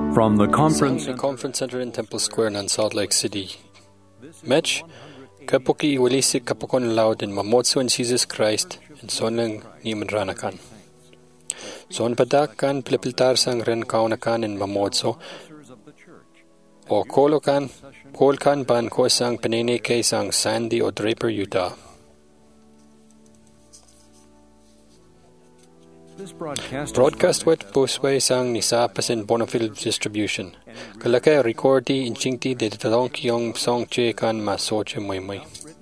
From the Conference Center in Temple Square in Salt Lake City. Match Kapuki Walisi Kapokon Loud in Mamotso and Jesus Christ and Sonlang Niman Ranakan. Son Padakan Plipiltar Sang Ren Kaunakan in Mamotso or Kolokan Kolkan Ban Ko Sang Penene K Sang Sandy or Draper, Utah. Broadcast wet Busway Sang Nisapas in Bonafil distribution. Kalaka recordi in Chingti de Talonkyong Song Che Kan Masoche Moimoi.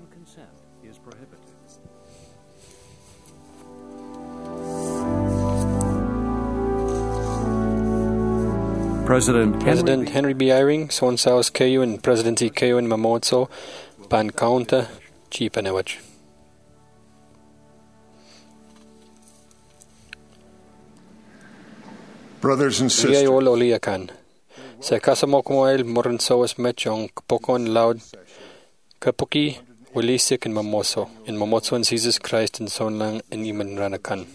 President Henry B. Eyring, Son South KU and Presidency KU in Mamotso, Ban Counter, Chipanewach. Brothers and sisters, sa kasamokumoel moran soas mechong kapokon loud kapuki walisik in Mamotso and Jesus Christ in Sonlang in Iman Ranakan.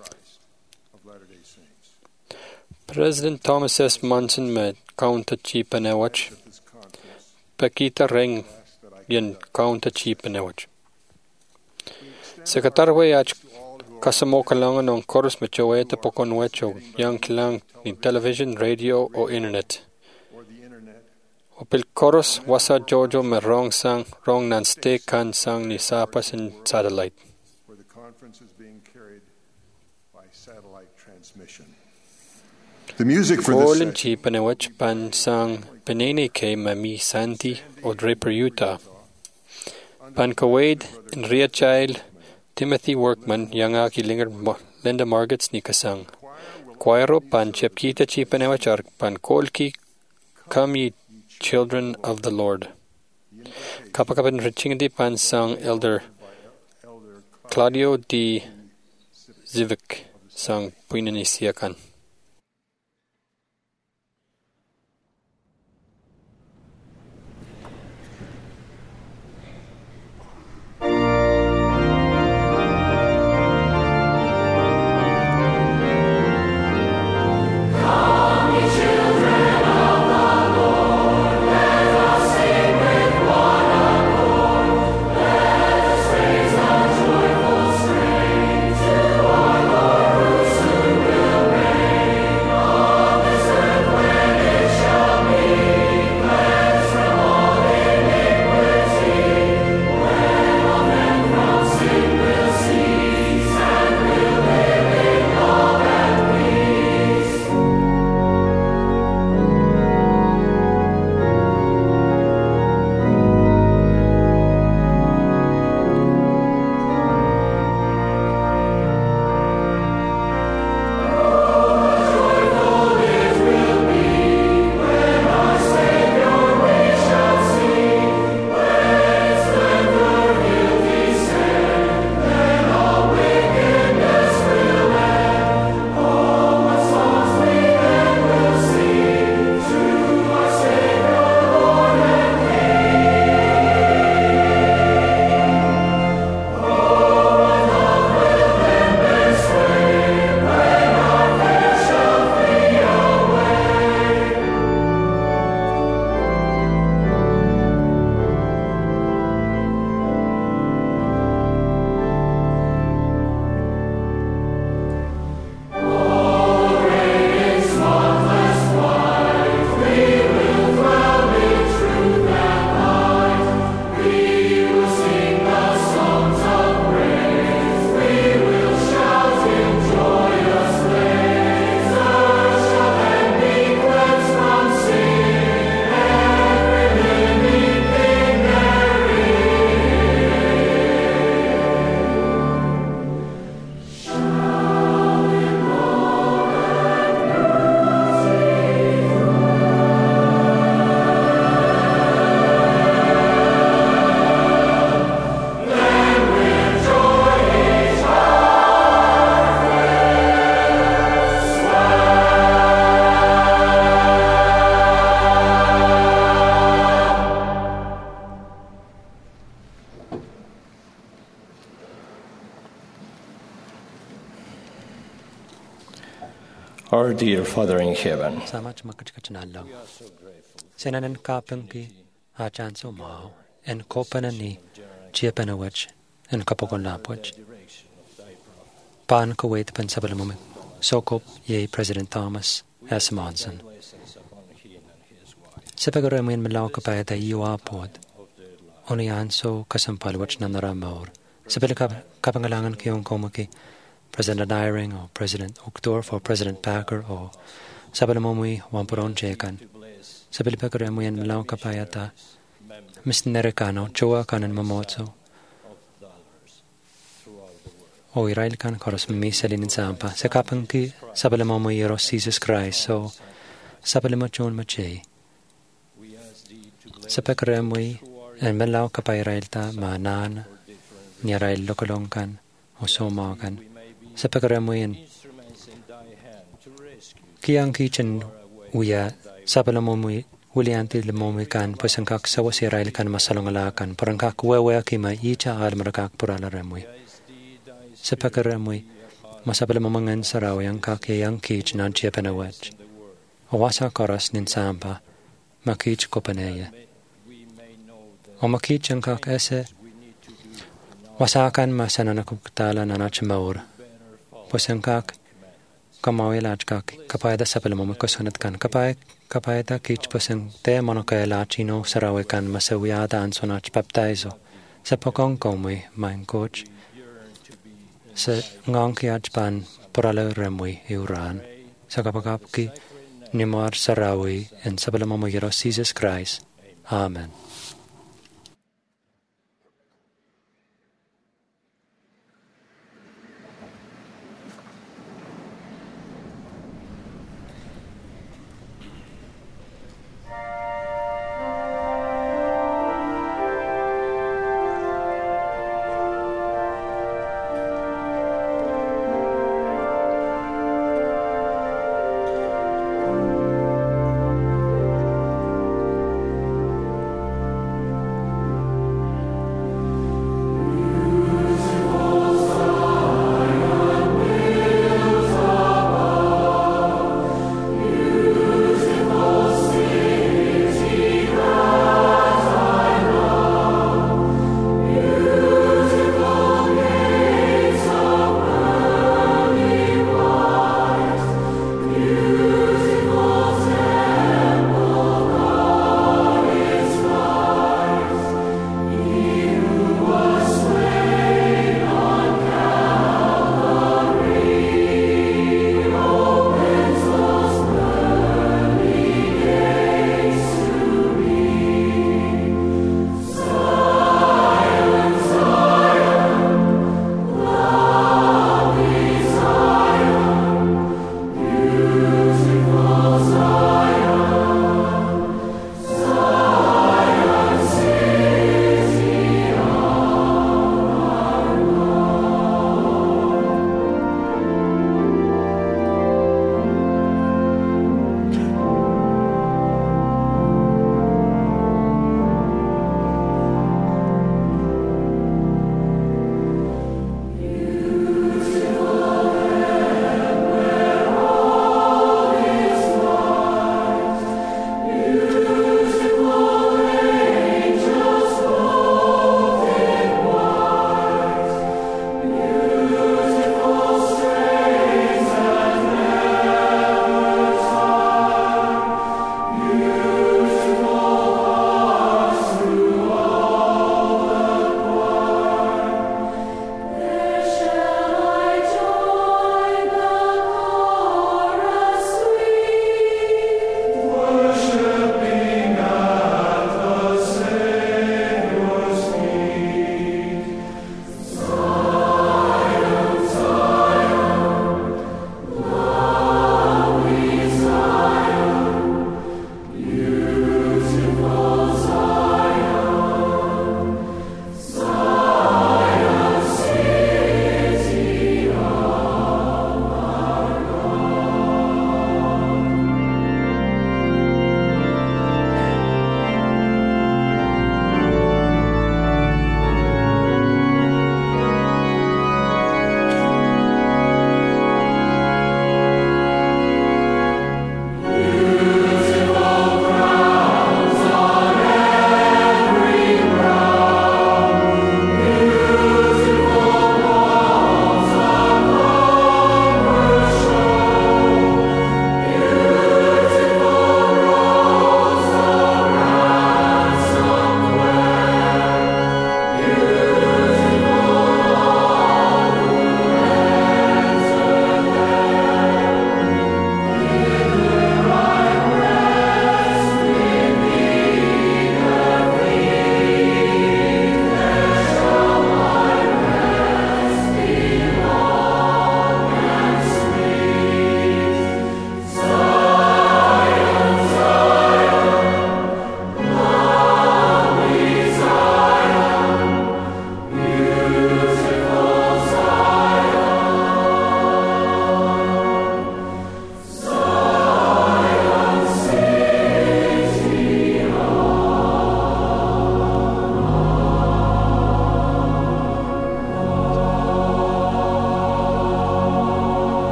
President Thomas S. Monson met Counter Chipanewach, Pakita Reng yen Counter Chipanewach. Secretary Ach Kasamo kalangan on chorus mechoeta pokon wecho yang kilang ni television, radio o internet. Opil chorus wasa jojo me wrong sang wrong nan stay kan sang ni sapas in satellite. where the conference is being carried by satellite transmission. The music for this Colin Chipanewach pan sang Penene K Mami Santi o Draper, Utah. Pan Kawade and Ria Child Timothy Workman, Yangaki Linger Linda Margets Nikasang. Choiro Pan Chepkita Chipanewachar Pan Kolki Kami Children of the Lord. Kapakapan Richingdi Pan Sang Elder Claudio D. Zivik Sang Puinanisiakan. Praise Our dear Father in heaven, Sama chmakachkachanalo. Sinanan kapangki achan sumao en kopanani chiapanawach en kapokonlapwach. Pan Kuwait Pensabalamumik. Sokop ye President Thomas S. Monson. Sepagaremin Malaw kapayata iwa pod. Onianso kasampalwach na naramor. Sapilika kapangalangan kiyong komaki President Eyring or President Ukdorf or President Packer or Sabalamumui Wampuron Jekan. Sapilipagaremin Malaw kapayata Mr. Nerekano Choa kanan mamotso. O Israel kan koros misalinin sampa. Sa kapangki sabalamo yeros Jesus Christ. So sabalamo chon mache. Sa pekremoy en melaw kapay Israel ta maanan ni Israel lokolongkan o somakan. Sa pekremoy en kiyang kitchen uya sabalamo Ulianti lemomi kan pusangkak sawas Israel kan masalongalakan. Parangkak wewe kima icha almarakak puralaremoy. Sa pagkaramoy, masabala mamangan saraw yang kakiyang kich na chiapanawach. Awasa koras nin sampa, makich ko paneya. O makich ang kak ese, wasakan masananakukutala na nachamaur. Pusang kak, kamawilach kak, kapayda sabala mamakusunat kan, kapayda kich pusang te monokayalachino saraw kan masawiyada an sonach baptizo. Sa pagkong komoy, main coach, sa ngang kiat pan porala remui iuran sa kapakapki nimar sarawi en sabalamo Jesus Christ. Amen.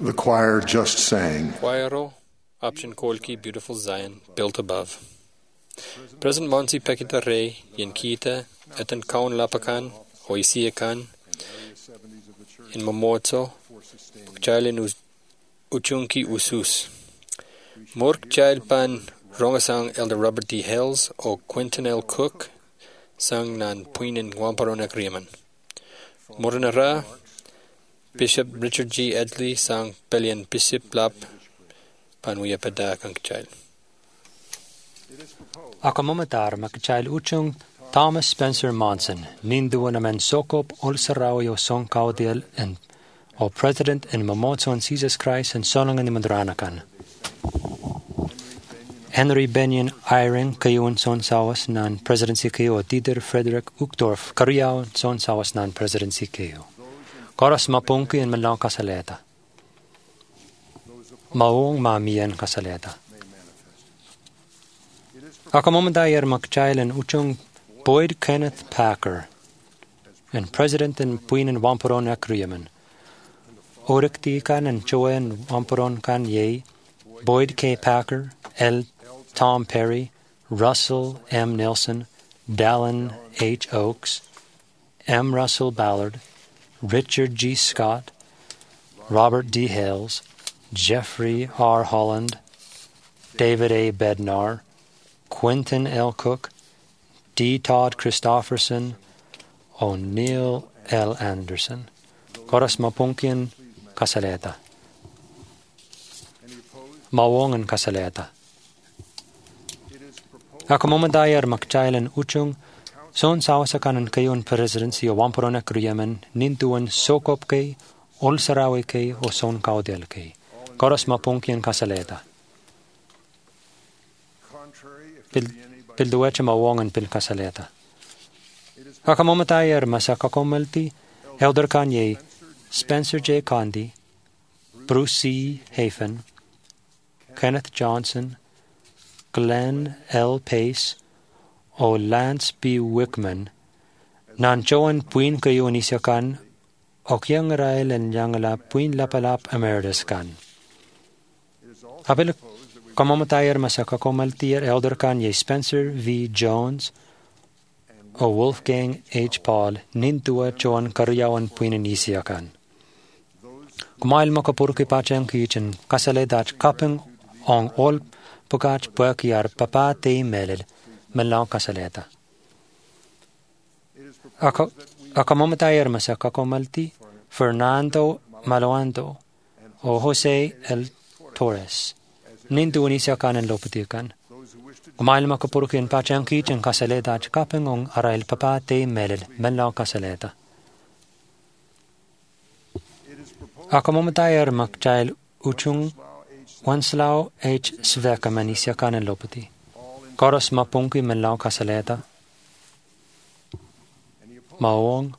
The choir just sang. Choiro, option Kolki, Beautiful Zion, built above. President Monsi Pekita Rey, Yenkita, Etan Kaun Lapakan, Oisiakan, in Momotso, Chilin Uchunki Usus. Mork Child Pan, Rongasang Elder Robert D. Hells, O Quentin L. Cook, sang nan Puinin Wamparon Agreement. Morinara, Bishop Richard G. Edley, sang Pelian Bishop Lap, Panuya Pada Kankchild. Akamomatar Makchild Uchung Thomas Spencer Monson, Ninduanamen Sokop, Olsarawi o Song Kaudiel, and O President and Momotson Jesus Christ and Solongan Madranakan. Henry Benyon Iring, Kayun Son Sawas, Nan Presidency Kayo, Dieter Frederick Uchtdorf, Kariao Son Sawas, Nan Presidency Kayo. Koras Mapunki and Malang Kasaleta. Maung Mamian Kasaleta. Akamomandayer Makchild and Uchung Boyd Kenneth Packer, and President and Puin and Wampuron Akriaman. Orekti Kan and Choen Wampuron Kan Ye, Boyd K. Packer, L. Tom Perry, Russell M. Nelson, Dallin H. Oakes, M. Russell Ballard, Richard G. Scott, Robert D. Hales, Jeffrey R. Holland, David A. Bednar, Quentin L. Cook, D. Todd Christofferson, O'Neill L. Anderson. Koras Mapunkian Kasaleta. Mawongan Kasaleta. Akamomadayar Makchailan Uchung, Son Sawasakan Kayon Presidency o Wampuron Akriyaman, Nintuan Sokop Kay, Olsarawi Kay o Son Kaudel Kay. Koras Mapunkian Kasaleta. Pilduecha Mawongan Pil Kasaleta. Akamomatayar Masakakomalti, Elder Kanye, Spencer J. Condi, Bruce C. Hafen, Kenneth Johnson, Glenn L. Pace, o Lance B. Wickman, Nanchoan Puin Kayo Nisyakan, o Kyang Rael and Yangala Puin Lapalap Emeritus Kan. Apel Kamamatayar Masakakomaltier Elder Kanye Spencer V. Jones, o Wolfgang H. Paul, Nintua Choan Karyawan Puin Nisyakan. Kumail Makapurki Pachang Kitchen, Kasaledach Kapeng on all Pukach Puakiar Papa Te Meled, Melang Kasaleta. Akamomatayar Masakakomalti, Fernando Maloando, o Jose L. Torres, Nindu Nisyakan and Lopatikan. Kumail Makapurki Pachang Kitchen, Kasaledach Kapeng on Arail Papa Te Meled, Melang Kasaleta. Akamomatayar Makchail Uchung Wanslaw H. Sveka Manisyakan and Lopati. Koros Mapunki Menlaw Kasaleta. Maong.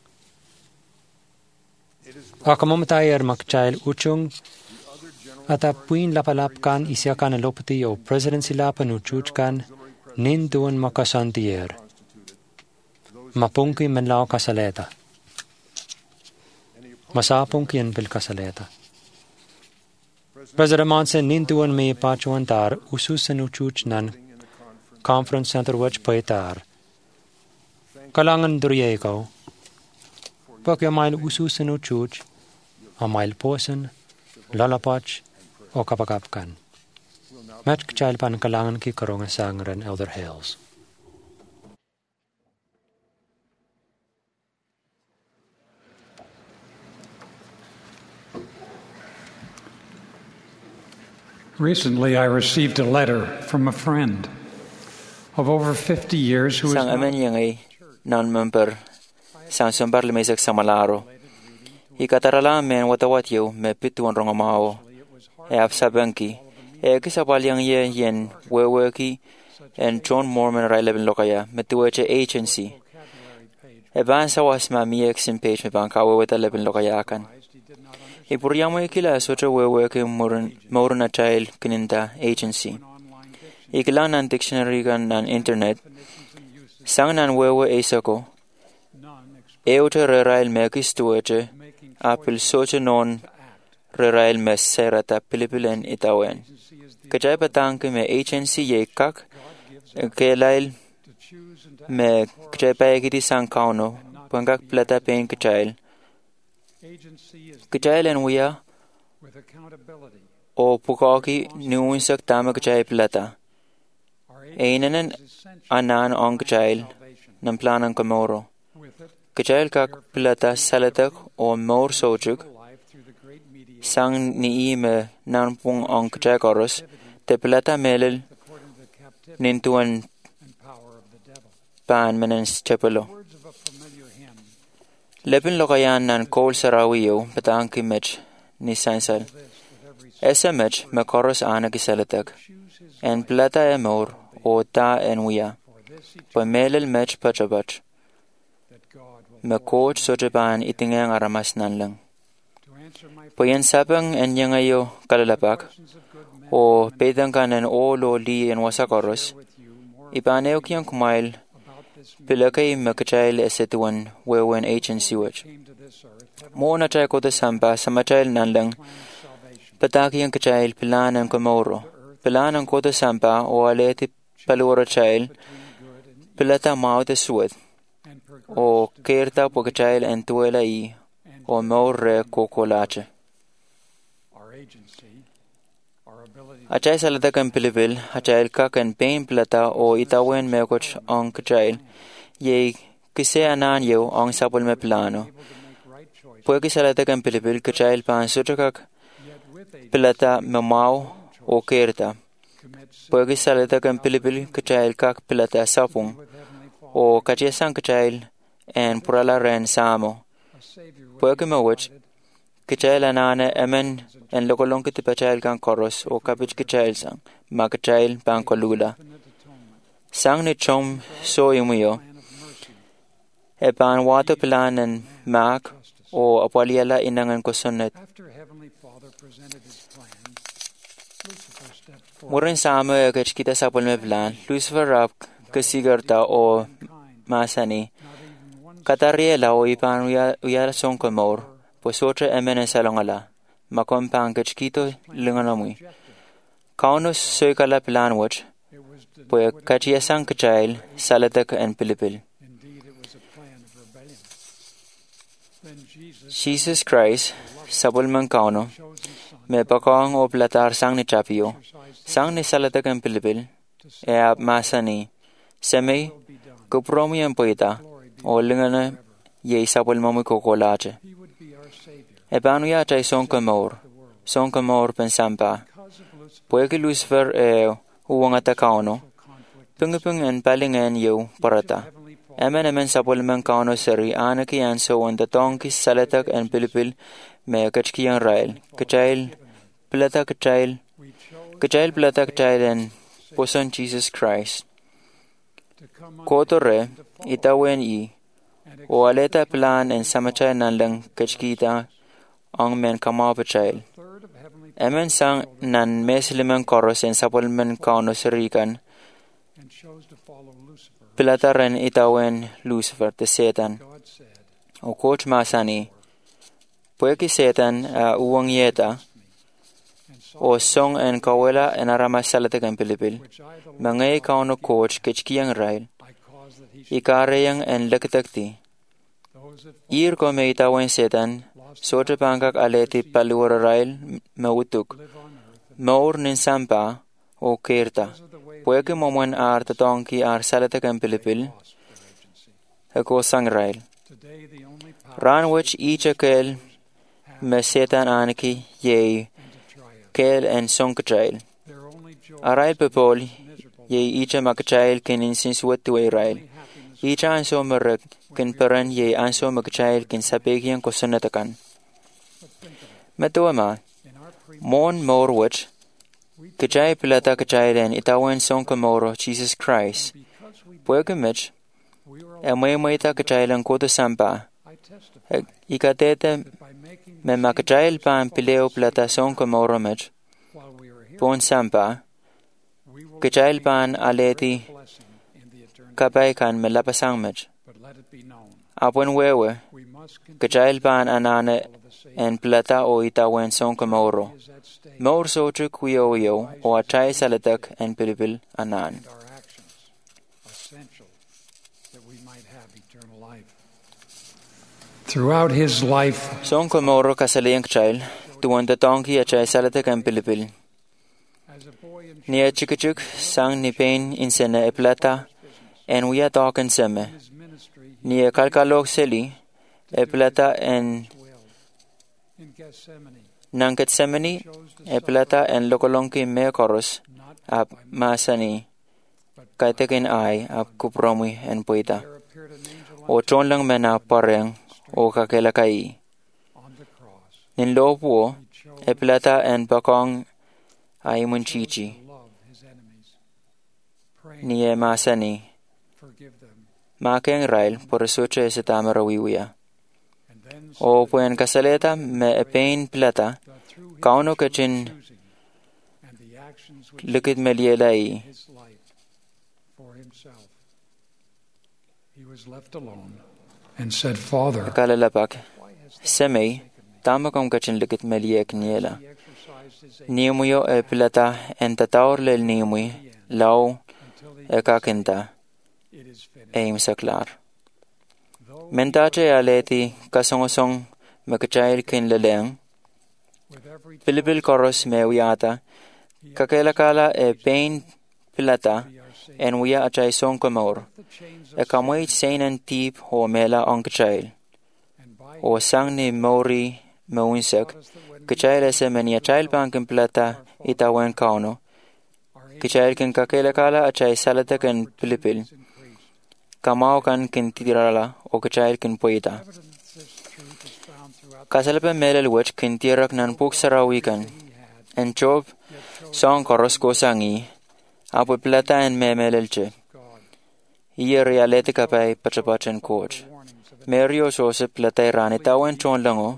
Akamomatayar Makchail Uchung Atapuin Lapalapkan Isyakan and Lopati o Presidency Lapan Uchuchkan Ninduan Makasantier. Mapunki Menlaw Kasaleta. Masapunki and Bilkasaleta. President Monson Nintuan me Pachuantar, Ususan Uchuch Nan Conference Center Wach Paitar. Kalangan Duriego. Pakyamail Ususan Uchuch, Amail Posen, Lalapach, o Kapakapkan. Match Chilpan Kalangan ki Karonga Sanger and Elder Hales. Recently, I received a letter from a friend of over 50 years who is Sang amen yang ay non-member sang sambar limaysak sa malaro. Ikatarala men watawat yaw me pituan rongamao. E absabanki. E kisapal yang ye yen weweki and John Mormon railabin lokaya metuwache agency. E ban sawas ma miyek sin page me ban kawe weta labin lokaya akan. Ipuriamo ikila socha weweke moruna child kininta agency. Ikila nan dictionary kan nan internet. Sang nan wewe esako. Eote rerail mekis tuweche apil socha non Rerail mes serata pilipilen itawen. Kajay patang ke me agency ye kak kelail me kajay paegiti sang kauno pangak plata pen kajay. Kajay len wiya o pukoki nuunsak tama kajay plata. Einanen anan ong kajay ng planang kamoro. Kajay kak plata salatak o mor sojuk sang ni me nanpung ong kajay koros te plata melel nintuan pan menen chapelo. Lepin lokayan nan kol sarawiyo patang kimech ni sansal. Esa mech me koros ana kisalatak. En plata emor o ta en wiya. Pa melel mech pachabach. Me coach sojaban itingang aramas nanlang. Payan sabang en yangayo kalalapak. O pedangkanan o lo li en wasakoros. Ipaneo kiyang kumail. Pilakay makachayl esetuan wewen agency wach. Mo na chay ko da samba sa machayl nanlang. Pataki ang kachayl pilanan kamoro. Pilanan ko da samba o aleti palura chayl. Pilata mao da suwet. O kerta po kachayl en tuela I. O maure kokolache. Achay salata kan Pilipil, achay ka kan pain plata o itawen mekoch ang kachayl. Ye kise anan yo ang sapul me plano. Pwede salata kan Pilipil kachayl pan sutrakak plata mamao o kerta. Pwede salata kan Pilipil kachayl kak plata sapung o kachesang kachayl en purala ren samo. Pwede mawach kachayl anane emen en lokolong kitipachayl kan koros o kapich kachayl sang makachayl pan kolula. Sang ni chom so imuyo e pan wato pilanan mak o apwaliala inangan kosonet. Murin sama e kach kita sapul me plan Lucifer rap kasigarta o masani katariela o ipan uyala song komor pues otra emene salongala makom pangach kito linganamui. Kaunos soy kala plan watch pues kachiasang kachayl salatak en Pilipil. Jesus Christ, sabul man kauno, me pakong o platar sang ni chapio, sang ni salatak en Pilipil, e ap masani, semay, kupromi en poita, o lingana, ye sabul mamu kokolache. E panuya chay son kamor pensampa, pueke Lucifer e uwangata kauno, pungupung en palingen yo parata. Emen sapul man kauno seri anaki anso on the tonki salatak en Pilipil me kachkiyan rail. Kachayl plata kachayl plata kachayl en puson Jesus Christ. Kotore itawen I o aleta plan en samachay nanlang kachkita ang men kamapachayl. Emen sang nan mesliman koros en sapul man kauno serikan. Pilataran itawen Lucifer te Satan. O coach masani. Pueki Satan uwang yeta. O song en kawela en aramas salatak en Pilipil. Mangay kauno coach kechkiyang rail. Ikareyang en lakitakti. Ir ko me itawen Satan. Sotra pangkak aleti paluara rail mautuk. Maur nin sampa o kerta. Pueke momen ar tatonki ar salatak en Pilipil. Eko sang rail. Ran which each kel me Satan anki ye kel en sonkachayl. Arail pepol ye each makachayl ken insins wettuay rail. Each anso merek ken peran ye anso makachayl ken sapegyan kosonatakan. Metuama mon mor which kachay pilata kachay den itawen song kamoro Jesus Christ. Pueke mech may kachay lang koto sampa. Ikatete me makachayl pan pileo plata song kamoro mech. Pon sampa. Kachay pan aleti kapay kan me lapasang mech. Apwen wewe, kachail ban anane en plata o itawen son kamoro. Maur sochu kuyo yo o achai salatak en pilipil anan. Throughout his life, Son kamoro kasaliyang chail, tuwan tatongi achai salatak en pilipil. Nia chikachuk sang ni pain insene e plata en uya token seme. Nia kalkalok seli e plata en Nanket semeni e plata en lokolongki me koros ap masani kaitekin ai ap kupromi en puita. O chonlang mena pareng o kakelakai. Nin lopuo e plata en bakong ai munchichi. Ni e masani makeng rail por suche se tamarawiwia. O puen kasaleta me e pain plata kauno kachin likit melielai. and said, Father, Kalalapak semei tamakong kachin likit meliek niela. Niumuyo e plata en tataor lel niumui lau e kakinta eim saklar. Mentache aleti kasongosong makachail kin leleng. Pilipil koros me wiata kakelakala e pain plata en wia achay song kamor. E kamoy sainan tip ho mela on kachail. O sang ni mori maunsak kachail ese menia chail bankin plata itawen kauno. Kachail kin kakelakala achay salata kin pilipil. Kamao kan kin tirala o kachail kin poita. Kasalape melel wich kin tirak nan puk sarawikan. En chob song koros ko sangi. Apo plata en me melelche. Iye realete kapay pachapachen coach. Merio sose plata rani tawen chon lango.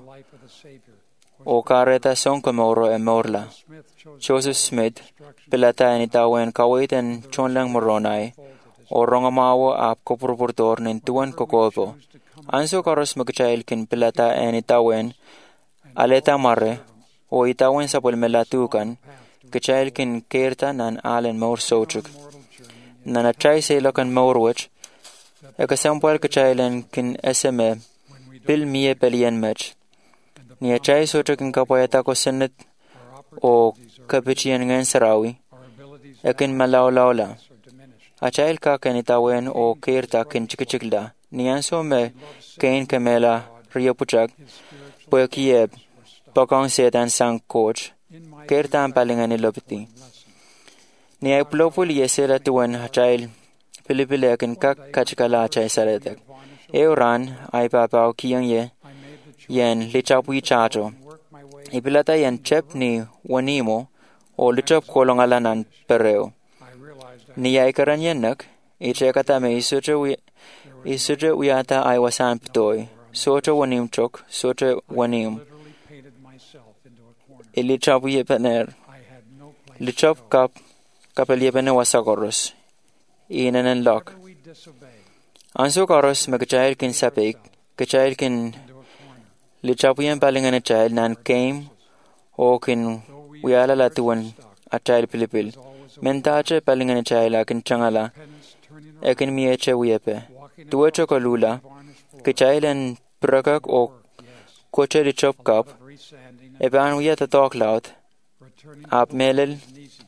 O kareta song kamoro e morla. Joseph Smith plata en itawen kawit en chon lang moronay. O rongamawo ap kopropurtor nin tuwan kokopo. Anso karos magchail kin plata en itawen aleta marre o itawen sa pulmelatukan kachail kin kerta nan alen maur sochuk. Nan achay sila kan maurwich ekasampal kachailen kin SM pil miye pelien mech. Ni achay sochuk kin kapayata ko senit o kapichian ngayon sarawi ekin malaw-lawla. Achail ka ken itawen o kerta kin chikichikla. Niyan so me kain kamela riyapuchak poyakiyeb bakong setan sang coach kerta ang palingan ni lopiti. Niyay plopul yesela tuwan achail pilipili akin kak kachikala achay saletek. Euran ay papaw kiyang yen lichapui chacho. Ipilata yen chep ni wanimo o lichap kolongalanan pereo. Niyay karanyanak, ichekatame isuje uyata ay wasan pitoy, socha wanim chok, socha wanim. Ilichap yepaner, lichap kapelyepene wasakoros, inanan lok. Anso koros magchail kin sapik, kachail kin lichap yen palingan chail nan came o kin uyala latuan at chail pilipil. Mentache palingan chaila kin changala ekin mieche wiepe. Tuwecho kolula kichailen prakak o koche lichop kap eban wieta toklaut ap melel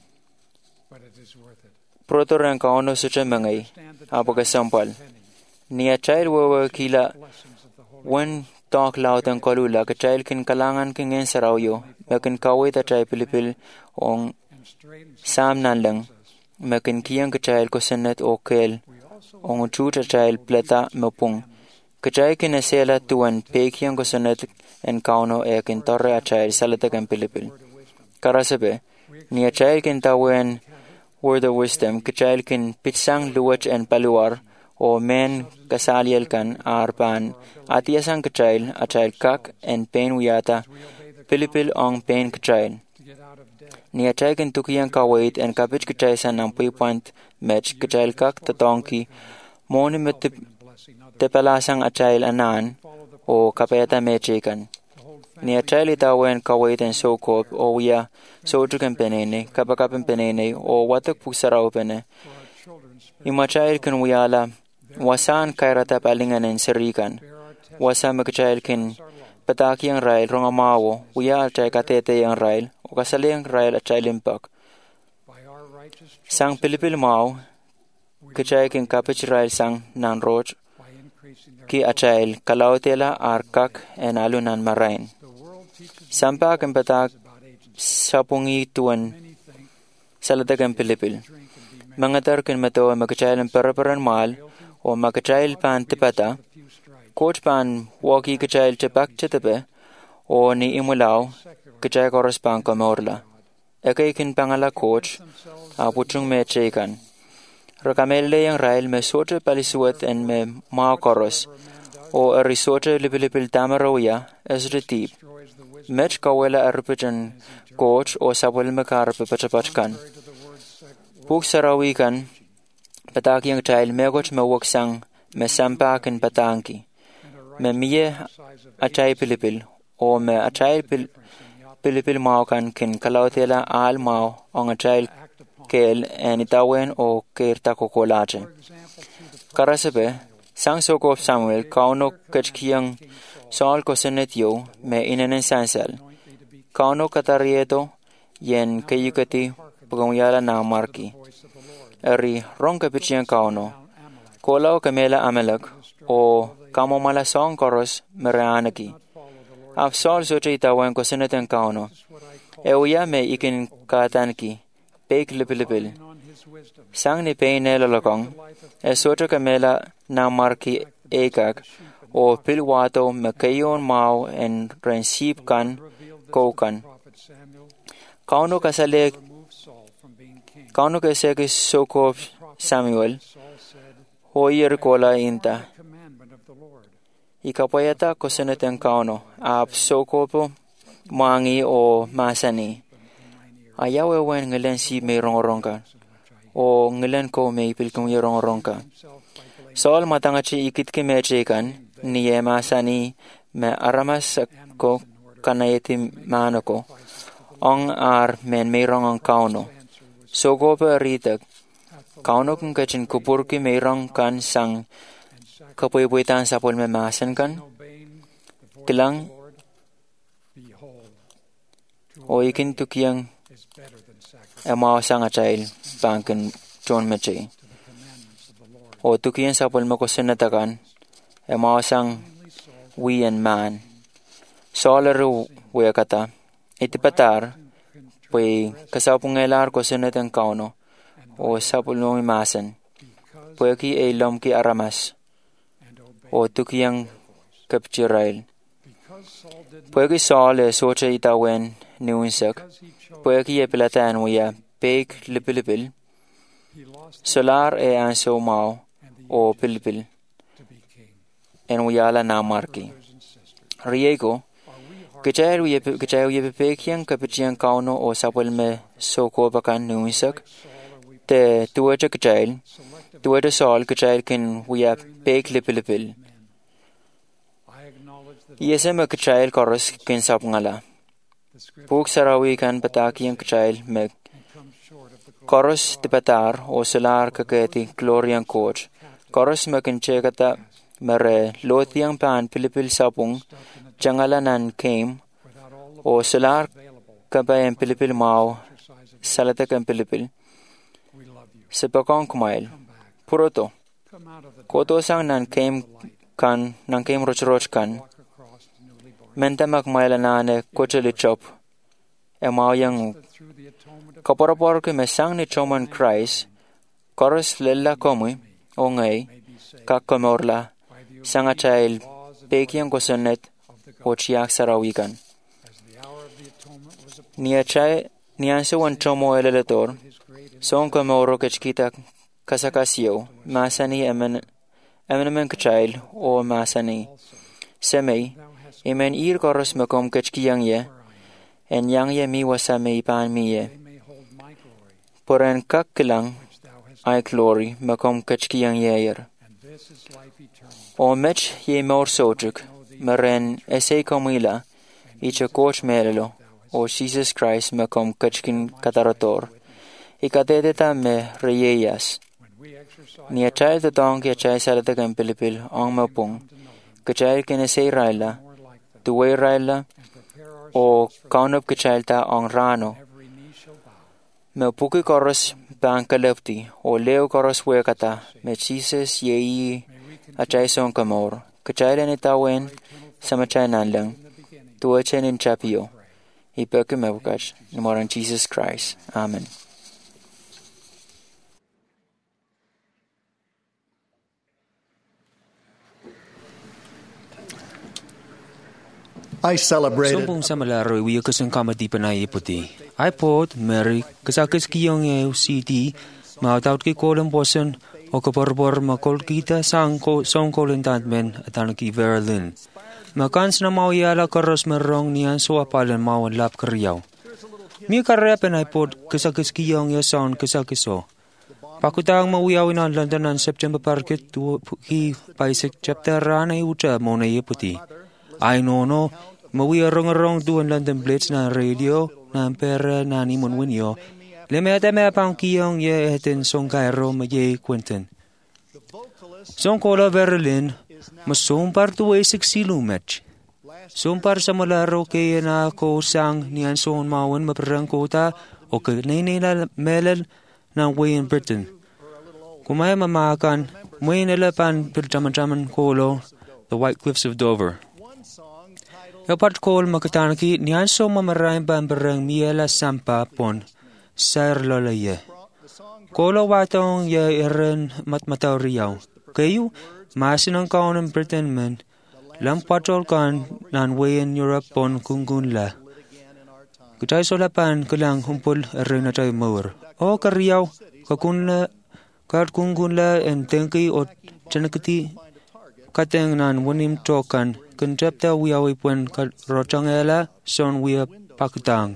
protoren kauno suche mangai apo kasampal. Nia chail wewe kila wen toklaut en kolula kichail kin kalangan kin en sarawyo mekin kawita chay pilipil ong Sam nanlang, makin kiyang kachail ko sanet o kel, ong chuta chail plata mapung. Kachay kinasela tuwan pekiyang ko sanet en kauno e kin torre a chail salata kan pilipil. Karasabe, ni a chail kin tawen word of wisdom, kachail kin pitsang luwach en paluar o men kasaliel kan arpan, at yasang kachail a chail kak en pen wiyata, pilipil ong pen kachail. Ni achay kin tukiyang kawait en kapich kachay san ng puipant mech kachail kak tatongki moni tepelasang achail anan o kapeta mechikan. Ni achail itawen kawaiten sokop o wia sojukan penene, kapakapan penene o watak pusaraw pene. Imachail kan wiala wasan kairata palinganen serikan. Wasa makachail kan pataki ang rail rong amawo, wia achay katete ang rail o kasali ang rail achay limpak. Sang Pilipil mau, kachay kin kapich rail sang nanroj, ki achail kalautela arkak en alunan marain. Sampak ang patak sapungi tuan saladagang Pilipil. Mangatar kin mato makachail ang paraparan mal o makachail pan tipata, coach pan waki kachail chapak chatape o ni imulaw kachay koros pang kamorla. Ekay kin pangala coach apuchung mechikan. Rakamele yang rail me sote palisuat en me mao koros o arisote lipilipil tamarawya esritip. Mech kawela arupijan coach o sabwal mekarpe pachapachkan. Puk sarawikan pataki ang child megoch mewaksang me sampakin patangki. Me miye achay pilipil o me achay Pilipil mau kan kin kalautela al mau ang achay kel en itawen o kerta kokolache. Karasabe, sang sokop Samuel kauno kachkiyang Saul kosenet yo me inanen sansal. Kauno katarieto yen kayukati pagamyala na marki. Eri rong kapichiyang kauno. Kolao kamela amelak o kamomala song koros mereanaki. Af Saul soche itawan kosenet ang kauno. Euya me ikin katanki. Pek lipilipil. Sang ni peine lalakong, socha kamela na marki ekak, o pilwato makayon mau en rensip kan kokan. Kauno kasale sokop Samuel, hoyer kola inta. Ikapayata kosenet ang kauno, ap sokopo mangi o masani. Ayaw ewen ngelen si may rongorongka o ngelen ko may pilkong yorongorongka. Saul matangachi ikit ki mechikan ni masani me aramas ko kanayeti manoko ong ar men may rongong kauno. Sogo pa ritag kauno kung kachin kupur ki may rong kan sang kapuipuitan sa pul me masan kan kilang o ikin tukiyang emao sang achail bankin John Meche. O tukiyan sa pulma ko sinatakan, emao sang wiyan man. Solaru wiyakata, itipatar, pway kasapungelar ko sinatang kauno, o sa pulmong imasan, pway ki elom ki aramas, o tukiyang kapchirail. Pway ki Saul socha itawen niunsak, pway ki epilatan wiya, pek lipilipil, solar anso mau, o pilipil, en wiyala na marki. Riego, kachay wiya pepekiyang kapitiyang kauno o sapal me soko bakan niunsak, te tuwaja kachay, tuwaja Saul kachay kin wiya pek lipilipil. Iyasem kachay koros kin sap ngala. Puk sarawi kan pataki ang kachay meg koros tipatar o solar kaketi gloriang coach. Koros makinche kata mere lotiang pan pilipil sapung jangalanan came o solar kabayan pilipil mau salatak ang pilipil. Sepakong kumail. Puroto. Koto sang nan came roch kan. Mentamak mailanane kochelichop. Emao yang kaporapor ke mesang ni choman Christ, koros lella komui, o ngay, kakomorla, sanga chail, pekiang kosonet, o chiyak sarawikan. Nianso wan chomo elelator, son komoro kachkita kasakasyo, masani emenemen kachail, o masani. Semay, imen ir koros makom kachkiyang ye, en yang ye mi wasame ipan mi ye. Poren kak kilang ay glory makom kachkiyang yeyer. eternal. O mitch ye mor sojuk, meren ese comila, icha coach melelo, o Jesus Christ me com kachkin katarator, ikadedeta me reyeyas. Ni a child the dong ya chai salata kan pilipil ong mapung, kachai kinese raila, duwe raila, o kaunab kachalta ong rano, me puki koros bankalapti, o leo koros wekata, me Jesus yei a chai son kamor, kachai ni tawen, sama chai nanlang, tuwa chen in chapio, ipeke mevukach, namoran Jesus Christ. Amen. I celebrated Sombong sa malaro iwiyo kasang kamati panay iputi. iPod, Mary, kasakis kiyong CD, mautaut ki kolang poson, o kaporbor makol kita sang song kolentant men at anak ki Verlin. Makans na mauyala karos merong niyan so apalan mawan lap kariyaw. Mi karepen iPod, kasakis kiyong sound kasakiso. Pakutang mauyaw in London on September parkit to ki paisik chapter rana uta mona iputi. Ay no, mawi arong duan London Blitz na radio, na pera na ni monwinyo, lemeta me pang kiyong ye etin song kairo ma ye Quentin. Song kola Verlin, masong par tuwe 6 match. Song par sa malaro kaya na ko sang niyan son mawan maparang kota o kanay na melal na way in Britain. Kumaya mamakan, may nalapan pirtaman-taman kolo, the White Cliffs of Dover. Dapat kol makatanaki niyan so mamarayin bambarang miela sampa pon sayar lalaye. Kolo watong ya iran matmatawriyaw. Kayo, masin ang kaon ng Britain man, lampatol kan nan way in Europe pon kungunla. Kutay solapan kalang humpul iran na tayo mawar. O kariyaw, kakunla, kungunla en tengki o chanakati kateng nan wanim tokan, Kunjapta wiyawi pun rochangela son wiya pakutang.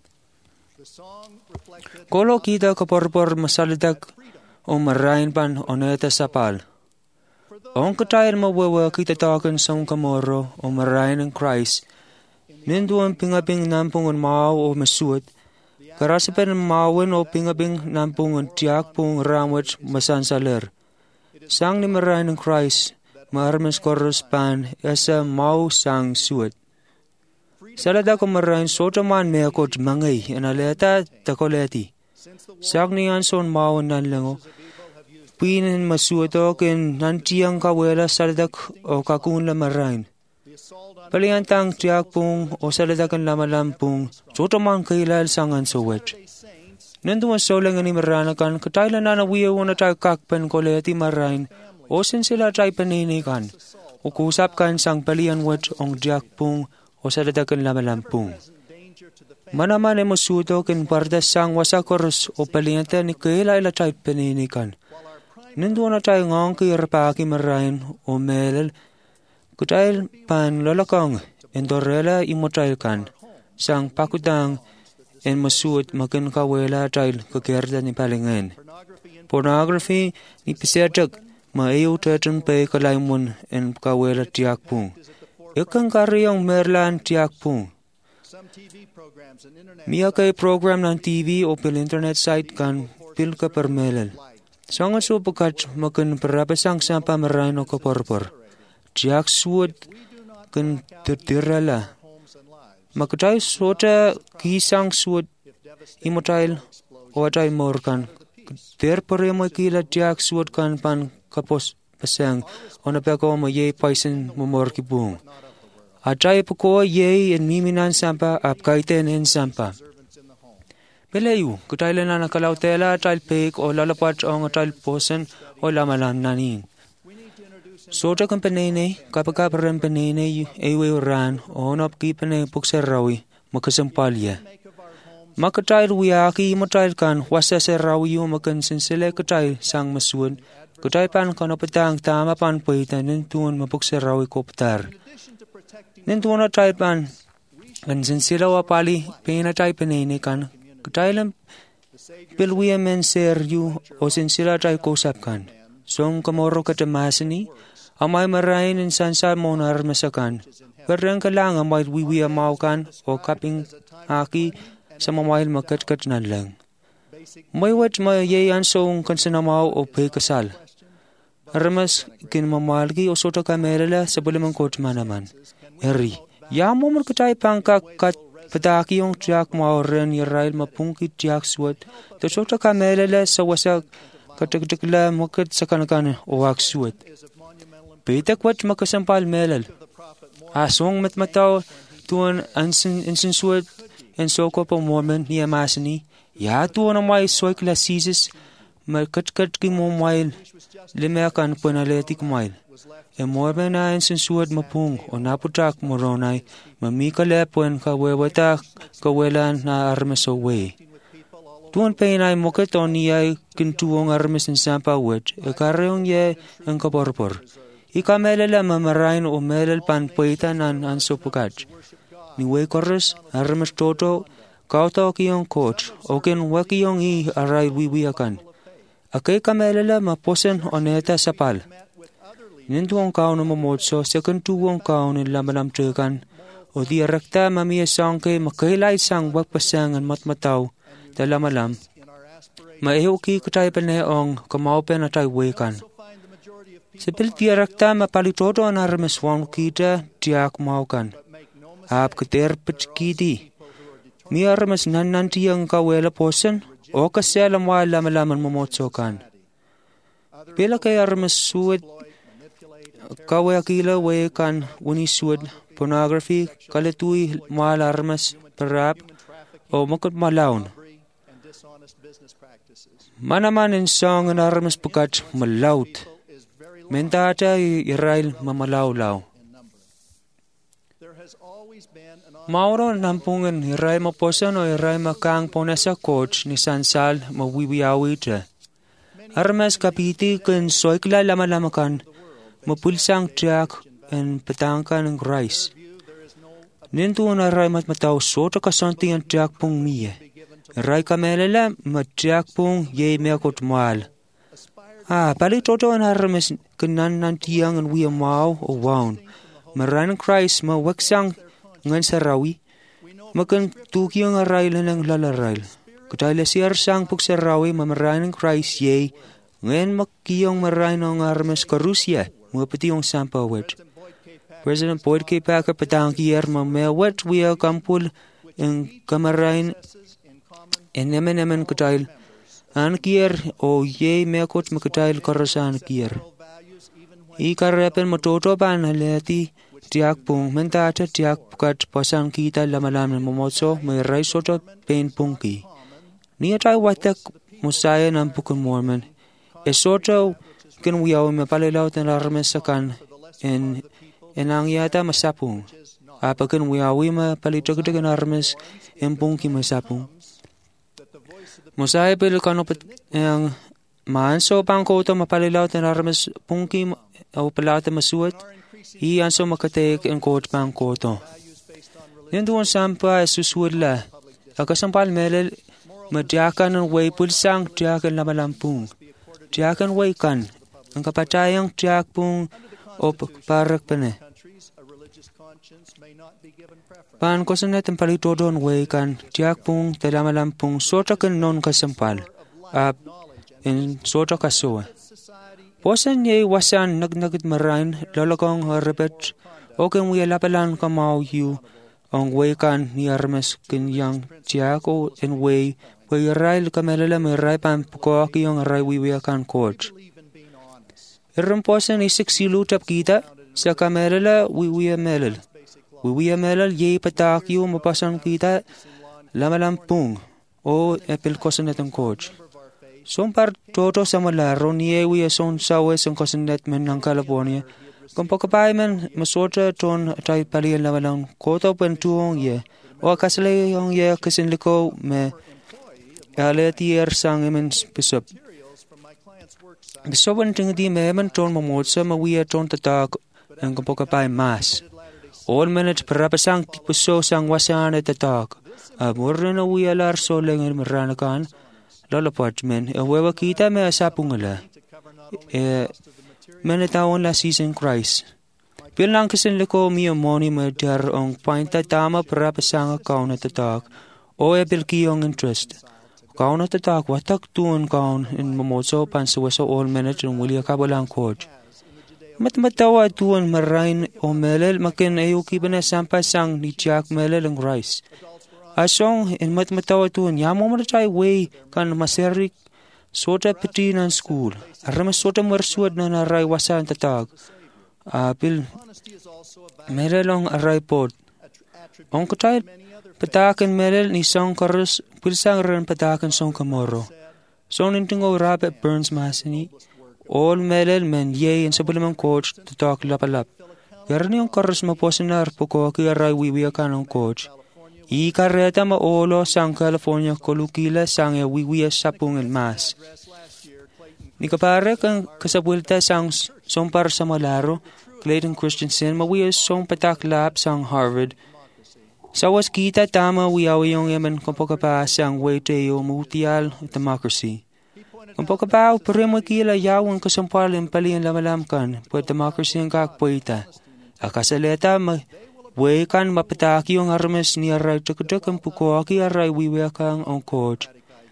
Kolo kita kaporpor masalidak o marain pan oneta sapal. Ong katayan mawawa kita tawakan song kamoro o marain ng Christ. Ninduan pingaping nampungan maaw o masuot. Karasipan maawin o pingaping nampungan tiyak pong ramwat masansaler. Sang ni marain ng Christ. Maarmas koros pan esa mau sang suat. Salada ko marain sota man me akot mangay analeta takoleti. Sak niyan son mau nanlango. Pinin masuoto ken nantiang kawela saladak o kakunla marain. Paliantang tiyak pong o saladakan lamalampong sota man kailal sangan suwet. Nanduan solang ni maranakan katailan na nawiyaw na tayo kakpan koleti marain. O sin sila tayo paninikan, o kusapkan sang palian wat ong jakpung o saladakan lamalampung. Manaman ay masuto kin parda sang wasakoros o palianta ni kaila ila tayo paninikan. Ninduan na tayo ngang kirapaki marayin o melal, kutayl pan lalakang endorela imotayl kan, sang pakutang en masuot makin kawela tayo kakirda ni palingin. Pornography ni pisertak, maayaw tatan pa'y kalaymun en kawela tiyak pong. Ikang kariyang merlan tiyak pong. Miya kay program ng TV o pil internet site kan pil ka permelal. Sangat so pagkat makan parapasang sampa marayin o kaporpor. Tiyak suot kan titirala. Makatay sota kisang suot imotayl o atay morkan. Terpare mo kila tiyak suot kan pan kapos pasang o napako mo ye paisin mumor kibung. Atay po ko ye en miminan sampa ap kaiten en sampa. Pelayu, kutailan na nakalautela atay pek o lalapat o atay posen o lamalan nanin. Sota kang panene, kapag kaparan panene ewe uran o nap ki panene puksarawi makasampalya. Makatay wiyaki matay kan wasa sarawi yung makansinsile katay sang masuan. Kutay pan kanapatang tama pan paitan nintuan mapuksarawi koptar. Nintuan na tayo pan kansinsila wapali pinatay panene kan. Kutay lang pilwiya men seryu o sinsila tayo kusap kan. Song kamoro katamasani, amay marahin in sansal mo na armasakan. Perang kalang amay wiwi amaukan o kaping aki sa mamayil magkatkat na lang. May wat mayay ansong kansanamaw o pay kasal. Armas kinmamalgi o sota kamerala sa bulimang kotma naman. Eri, yamo man katay pangkak kat pataki yung tiyak mauren yarail mapungkit tiyak suwat. To sota kamerala sa wasak katagdagla makat sa kanakan o wak suwat. Pitak wat makasampal melal. Asong matmataw tuan ansin suwat en soko pa mormon ni amasani. Ya tuan amay soy klasisis magkatkat king mo mail limekan panaletik mail. E mormon na ansin suwat mapung o naputak moronay mamikalepon kawewatak kawelan na armas away. Tuan painay mokat o niyay kintuong armas in sampawet e karyong ye ang kaporpor. Ika melala mamarain o melal panpuitan an ansopukat. Niwe koros armas toto kauto kiyong coach o kin wakiyong aray wiwiakan. Akay kamelala maposen o neta sapal. Nintuong kaon na mamotso sa kantuong kaon in lamalamtrikan o di arakta mamiyasang kay makailay sang wagpasangan matmataw talamalam. Maehuki katay paneong kamaupen at ay wekan. Sibil di arakta mapalitoto na armaswang kita tiyak maukan. Hap katerpit kiti. Mi armas nananti ang kawela posen o kaselam wala malaman mamotsokan. Pila kay armas suwit kawe akila wekan unisuwid pornography kaletui mal armas perap o makot malawn. Manaman in song an armas pukat malaut. Mentata irail mamalawlaw. Mauro nampungan iray maposan o iray makang ponesa coach ni sansal mawiwiawita. Armas kapiti kan soykla lamalamakan mapulsang tiyak en petangkan ng rice. Nintu na iray matmataw sota kasanti ang tiyak pong miye. Iray kamelala matiyak pong ye meakot maal. Palitoto ang armas kanan nantiyang ang wiyamaw o wawn. Maran Christ mawaksang ngan sarawi, makan tuki ang aray lang lalarail. Katala siyar sang puksarawi mamarain ng Christ ye, ngayon makiyong marain ng armas karusya, mapati yung sampawet. President Boyd K. Packer patang kiyar mamewat wiya kampul ang kamarain en nemen katayl. An kiyar o ye mekot makatayl karasan kiyar. Ikarepen matoto ban halati tiyak pung mentata tiyak pukat pasan kita lamalam ng momotso may raisoto pen pungki. Niya tayo watak musaya ng pukun mormon. Esoto kinwiyaw mapalilaw ng armesakan en ang yata masapung. Apakan wiyawi mapalitagdag ng armes en pungki masapung. Musaya pil kanopet ang maanso pangkoto mapalilaw ng armes pungki o palata masuot. Iyan so makatek ang coach pang koto. Ninduan sampa susuwala. Akasampal melel madyakan ng way pulsang dyakan lamalampung. Dyakan way kan. Ang kapatayang dyakpung o parak pane. Pan kosanet ang palitodon way kan. Dyakpung talamalampung sota kan non kasampal. In sota kasoa. Posan niya wasan nagnagit marain lalakong harapet o kung wiyalapalan kamaw yu ang way kan ni armas kanyang tiyako en way rail kamelala may ray pan pukoaki yung ray wiwiakan coach. Iram posan isik silutap kita sa kamelala wiwia melal. Wiwia melal ye patak yu mapasan kita lamalampung o epil kosanet ang coach. Sompar toto sa malaro niya wiya son sawes ang kosanet men ng California. Kung pagkapay man masota ton tayo paliyan lamalang koto pentuong ye. O kasalay yung ye kasinliko me aletier sang emen pisop. Bisoban tingdi me emen ton mamotsa mawiya ton tatak ang kung pagkapay mas. All minutes parapasang tipuso sang wasan at tatak. Mura na wiya larso lang ang maranakan. Lalapat men, ewewa kita me asapungala. menetawan la season Christ. Bilang kasin liko mi moni medar ang painta tama para pasanga kaun at tatak o bilkiyong interest. Kaun at tatak watak tuon kaun in mamoso pansuwaso all minute ng wilya kabalang coach. Matmatawa tuon marain o melel makin ayuki ba na sampai sang ni Jack melel ang rice. Asong in matmatawa tuon yamo marachay way kan maserik sota petinan school. Aramas sota marsuad na naray wasan tatag. Bil merelong aray pod. Ang katay patakan merel ni song karus pilsang ran patakan song kamoro. Song nintingo Robert Burns masini. All merel men ye in sabulamang coach tatak lapalap. Garni ang karus maposinar poko ki aray wiwiakan ang coach. I kareta maolo sang California kolukila sang wiwia sapung el mas. Ni kapare kang kasabulta sang sompar sa malaro, Clayton Christensen mawiya song pataklap sang Harvard. Sawas kita tama wiyawiyong yaman kumpokapa sang weteo mutial democracy. Kumpokapa premo kila yawang kasampalin palian lamalamkan po democracy ang kakpoita. Akasaleta way kan mapataki yung armes ni aray tukuduk ang pukuaki aray wiwekang ang coach.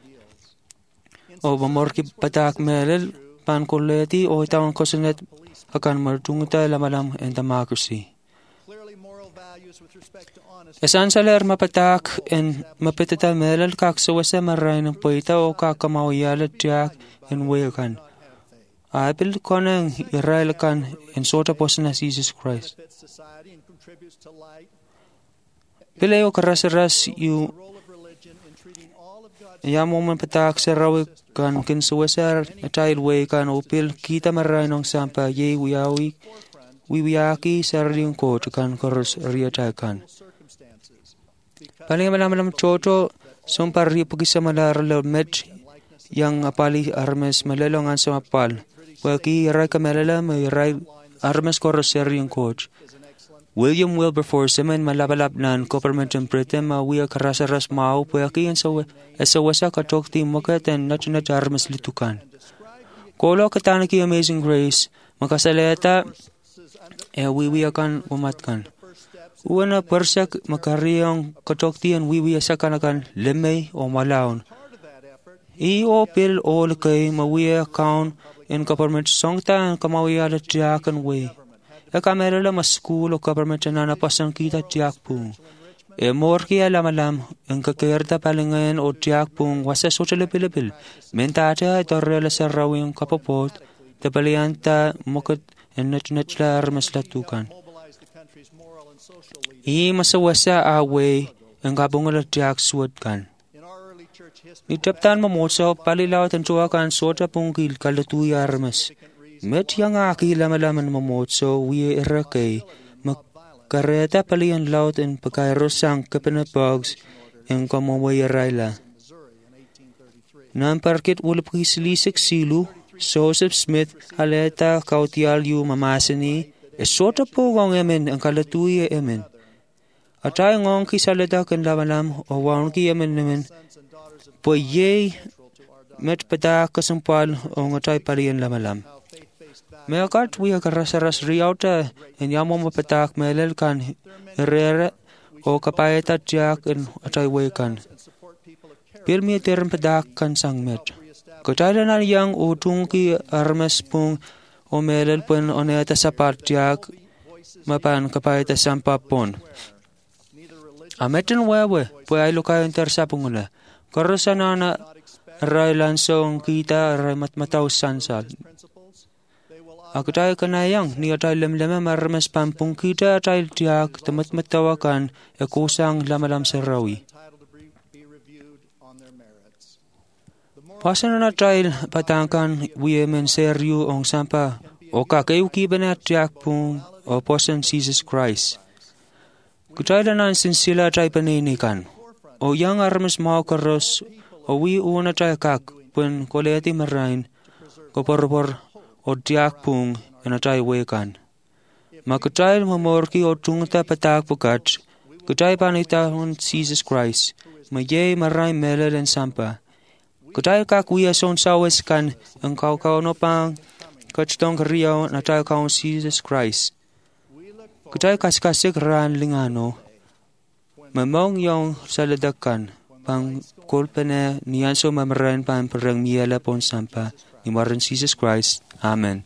O mamorki patak melel pan koleti o itawang kosunet akan martunguta lamalam and democracy. Esan saler mapatak en mapitata melel kaksawasa maray ng poita o kakamawyalat tiyak en wekan. Apil konang irailakan en sota posan na Jesus Christ. Pilay o karasaras yu yamo man patak sa rawi kan kinsuwasar atayil way kan upil kita maray ng sampa ye wiwiyaki sa riyong ko kan karos riyatay kan. Paling malam choto sumpar riyo pagisa malaralaw med yang apali armes malalongan sa mapal. Waki ray kamelala may ray armes karos sa riyong coach. William Wilberforce man malabalap nan Coppermint and Britain mawiya karasaras mau puyaki ang esawasa katokti makaten nachunat armas litukan. Kolo katanaki Amazing Grace makasaleta wiwiyakan umatkan. Uwana persak makariyang katokti ang wiwiya kanakan lemay o malaon. O pil o lakay mawiya kaun in Coppermint songta ang kamawiya at jakan way. Kamerala mas school o government na napasang kita tiyak pong. Morki alam ang kakirta palingayan o tiyak pong wasa social pilipil. Mentata ito rela sa rawing kapapot, tapalianta mukot en natla armas latukan. Masawasa away ang kabungal tiyak suwad kan. Nitaptan mamoso palilawat ang tuwakan sota pong kalatuya armas. Met yang aki lama-laman mamotso wiye irakay makareta palian laut in pagkairosang kapanapogs ang kamawaya rayla. Namparkit ulap kislisik silu, Joseph Smith haleta kautial yu mamasani, esota po wang emen ang kalatuya emen. Atay ngong kisaleta kan lama-lam o wang ki emen naman, po ye met pada kasampal o ngatay palian lama-lam. Meakat wiya karasaras riyauta en yamo mapatak melel kan herere o kapayata tiyak en atay wekan. Pilmi terem padak kan sang met. Kutala na yang utungki armas pung o melel pun oneta sapat tiyak mapan kapayata sampapon. Ametan wewe po ay lukayon tersapungula. Karasana na ray lansong kita ray matmataw sansal. Ako tayo kanayang niya tayo lemlema maramas pampung kita tayo tiyak tamat-matawakan kusang lamalam sa rawi. Pasan na tayo patangkan wiyemen seryo ang sampa o kakayukiba na tiyak pong o posan Jesus Christ. Kutay na nansin sila tayo paninikan o yang aramas mau karos o una tayo kak pun koleti marain koporpor o tiyak pung enatay wekan. Makutay mamorki o tungta patak pukat, kutay panitahon Jesus Christ, mayay maray melel en sampa. Kutay kakwiya son sawes kan ang kaukaw no pang kactong riau na tayo kaong Jesus Christ. Kutay kasih ran lingano, memang yang saladakan, pang kolpene nianso mamaran pan perang miela pon sampa, ni maran Jesus Christ. Amen.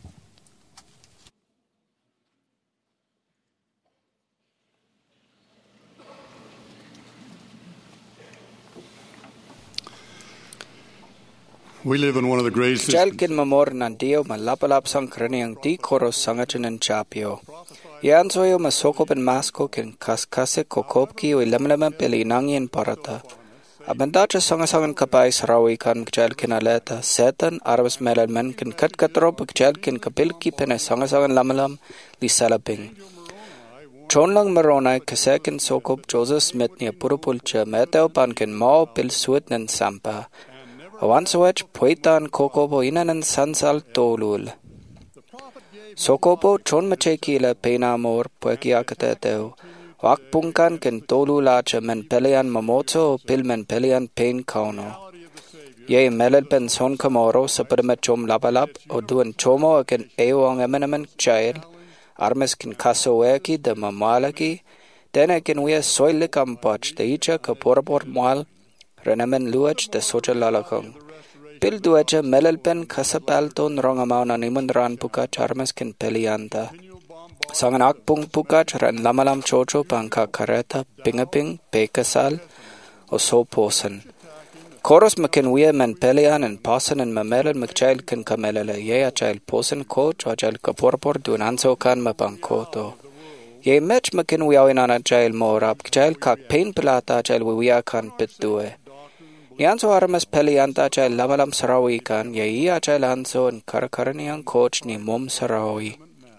We live in one of the greatest Jalkin mamor nandio malapalap sang kraniang di koros sangachin and chapio. Yan soyo masoko pen masko kin kaskase kokopki o lamlama peli nangin parata. Abendacha sangasangan kapay sarawi kan jalkin aleta setan arabas melalman kin katkatrop jalkin kapilki pen sangasangan lamalam li salaping. Chonlang maronay kasekin sokop Joseph Smith niya purupulcha meteo pan kin mao pil suet nan sampa. Awansawach poitan kokopo inanan sansal tolul. Sokopo chon machekila pena mor puekia kateteo. Wakpunkan ken tolulacha men pelian mamoto pil men pelian pain kauno. Ye melel pen son kamoro sapadama chom labalap o duan chomo aken eoang emenamen chail. Armes kin kasoweki de mamalaki. Dene ken wea soile kampach de icha kaporapor mual. Renamen luach de socha lalakong. Pil duacha melelpen kasapalton rongamau na nimundran pukach armes kin pelianta. Sangan akpung pukach ran lamalam chocho pangka kareta pingaping pekasal o so posen. Koros makin wea men pelian en pasen en mamelen makchail kin kamelele ye achail posen coach o achail kaporpor dun anso kan mapangkoto. Ye mech makin wea inana achail morab kchail kak pain pelata achail wea kan pitdue. Nianso armas pelianta achail lamalam sarawi kan ye I achail anso en karakaraniang coach ni mom sarawi.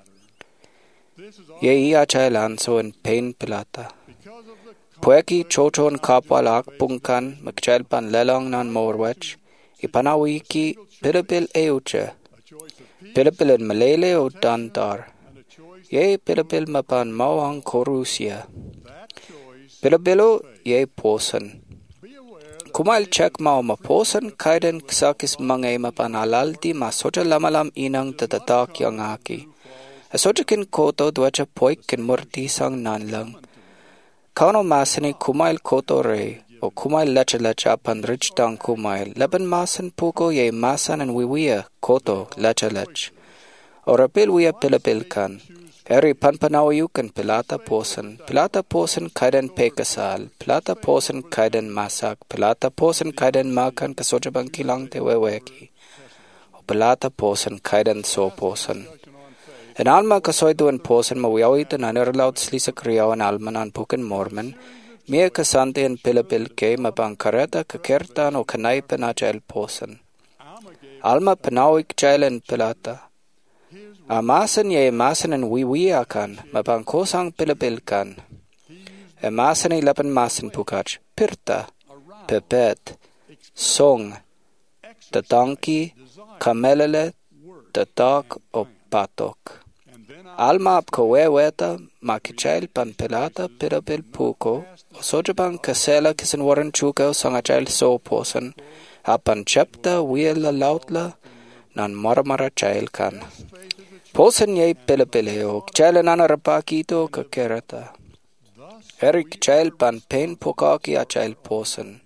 Ye I achail anso en pain pelata. Pueki chochon kapwal akpungkan makchail pan lelong nan morwech. Ipanawiki pilipil euche. Pilipil en malele o dantar. Ye pilipil mapan mawang korusia. Pilipilo ye posen. Kumail check mao maposan kaiden ksakis mangay mapan alalti masoja lamalam inang tatatak yang aki. Asoja kin koto duacha poik kin murti sang nanlang. Kauno masani kumail koto re o kumail lecha lecha pan rich tang kumail laban masan puko ye masan and wiwia koto lecha lech. Orapil wia pilapil kan. Eri panpanawayu kan pilata posen kaiden pekasal, pilata posen kaiden masak, pilata posen kaiden makan kasojabang kilang te weweki, o pilata posen kaiden so posen. En alma kasoy duan posen mawiyawit en anerlaut slisa kriyaw en alman an puken mormen, mia kasante en pilapil ke mapang kareta kakertan o kanay panachail posen. Alma panawik chail en pilata. Amasan ye masan en wiwi akan, mapang kosang pilapil kan. Masan lapan masan pukach, pirta, pepet, song, tatanki, kamelele, tatak o patok. Alma ap kaweweta, makichail pan pilata pilapil puko, o sojabang kasela kisan waran chuka o sangachail so posan, apan chapta wiela lautla, nan maramara chail kan. Posen ye pilipili o kchail nana rapakito kakerata. Erik kchail pan pain pukaki achail posen.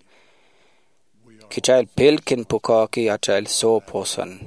Kchail pilkin pukaki achail so posen.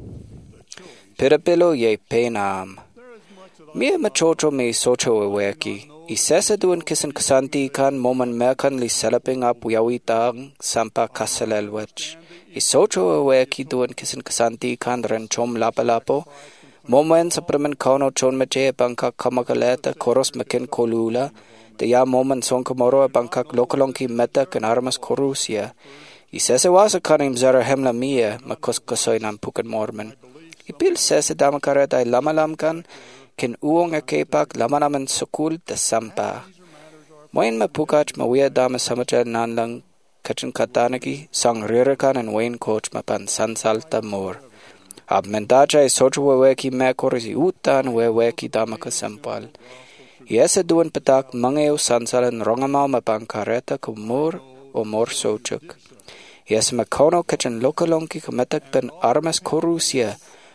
Pilipilo ye pain am. Mia machocho me socho weki. Isesa duan kisan kasanti kan moman mekan li salaping up yawitang sampa kasalelwech. Isocho weki duan kisan kasanti kan renchom lapalapo. Momen sa pramen kauno chon mache bangkak kamakaleta koros makin kolula, de ya momen son kamoro bangkak lokalongki meta kan armas korusia. Isese wasa kanim zara hemla mia makos kasoy nan pukan mormen. Ipil sese damakareta ay lamalam kan kin uong akepak lamanaman sukul de sampa. Moyen mapukach mawia dama samachal nanlang kachin katanaki sang rirakan and wain coach mapan sansalta more. Ab mendacha socho weweki mekorisi utan weweki damaka sempal. Yese duan petak mangeo sansalan rongamau mapangkareta kumur o mor sochuk. Yese makono kachan lokalongki kametak pen armas korusia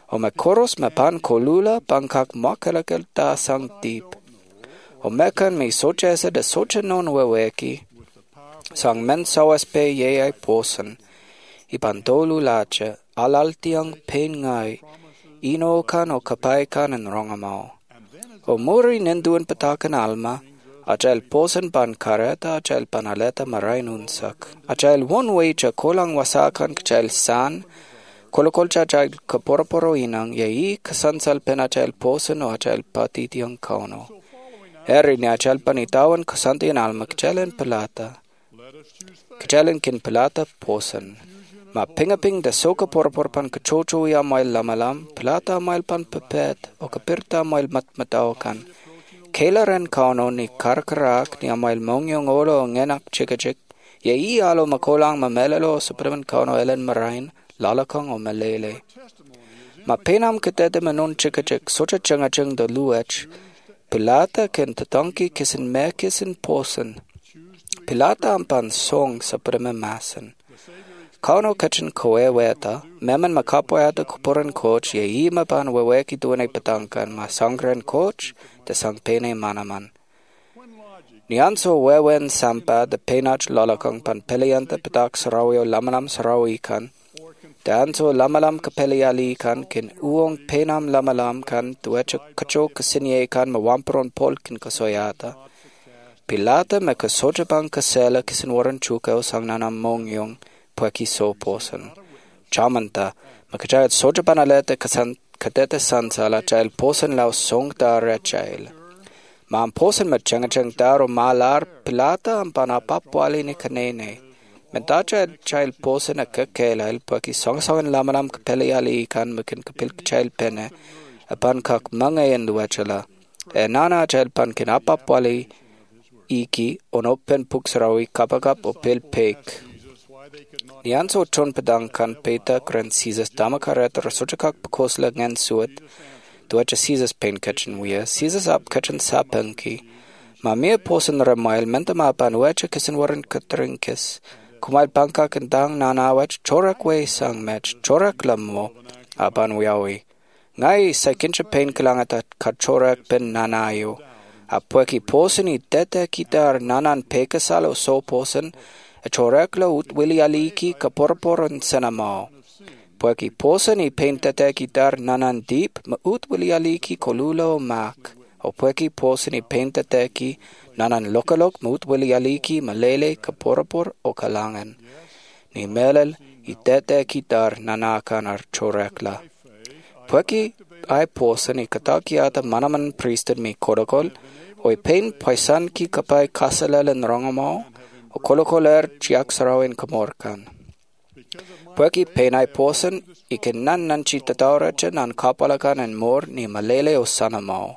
O me koros me pan kolula pankak makalakel ta sang deep. O mekan me sochesa de socha non weweki. Sang men sawas pe ye ai posen. Ipan tolu lache alaltiang pen ngai. Ino kan o kapai kan en rongamao. O muri ninduan patakan alma. Achail posen pan kareta achail panaleta marainunsak. Achail one way cha kolang wasakan kachail san. Kolokol cha achail kaporaporo inang yai kasansal pen achail posen o achail patitiang kauno. Eri ni achail panitawan kasantian alma kachailen pelata. Kachailen kin pelata posen. Ma pingaping da soka porapor pan kachocho ya mail lamalam, pelata mail pan pepet o kapirta mail matmatawakan. Kailan kauno ni karkarak ni amail mongyong olo ngenak chikachik. Ye I alo makolang mamelelo supreman kauno elen marain lalakang o malele. Ma penam kitete manon chikachik socha changachang da luach. Pilata ken tatanki kisin me kisin posen. Pilata ampan song supreman masen. Kauno kachin koe weta, meman makapoyata kupuran coach ye I mapan weweki duane patangkan ma sangren coach te sang pene manaman. Nianso wewen sampa de penach lalakang pan pelianta patak sarawio lamalam sarawi kan. De anso lamalam kapeliali kan kin uong penam lamalam kan tuecha kacho kasinye kan mawampron polkin kasoyata. Pilata me kasojabang kasela kisin waran chukao sang nanam mongyong pueki so posen. Chamanta, makachayat sojabanalete kasan katete sansala chail posen lau song da rechail. Ma am posen met changachang daro malar pilata am panapapwali ni kanene. Mentacha chail posen a kakelail pueki song lamalam kapeli ali kan makin kapil chail pene. Apan kak mangayan luachala. E nana chail pan kinapapwali iki on open puksarawi kapakap o pil pek. Nianso chon pedang kan peta kren Caesars damakaret rasochakak pakosla ngan suet. Duacha Caesars pain kitchen wea, Caesars up kitchen sapanki. Ma mea posen ramail mentama pan wecha kisin waran katrinkis. Kumail pankak and dang nanawach chorak we sang match, chorak lammo, apan weawi. Ngai saikincha pain kalangata kachorak pen nanayo. Apueki posen I tete kitar nanan pekasalo so posen. A chorakla ut willi aliki kaporporon senamao. Pueki posen I paintete kitar nanan deep ma ut willi aliki kolula o mak. O pueki posen I paintete ki nanan lokalok ma ut willi aliki malele kaporpor o kalangan. Ni melel I tete kitar nanakan ar chorakla. Pueki I posen I katakiata manaman priested mi kodakol. O I paint paisan ki kapai kasalel en rongamao. O kolokoler chiak sarawin kamorkan. Pueki penai posen ikin nan chitatauracha nan kapalakan en mor ni malele o sanamao.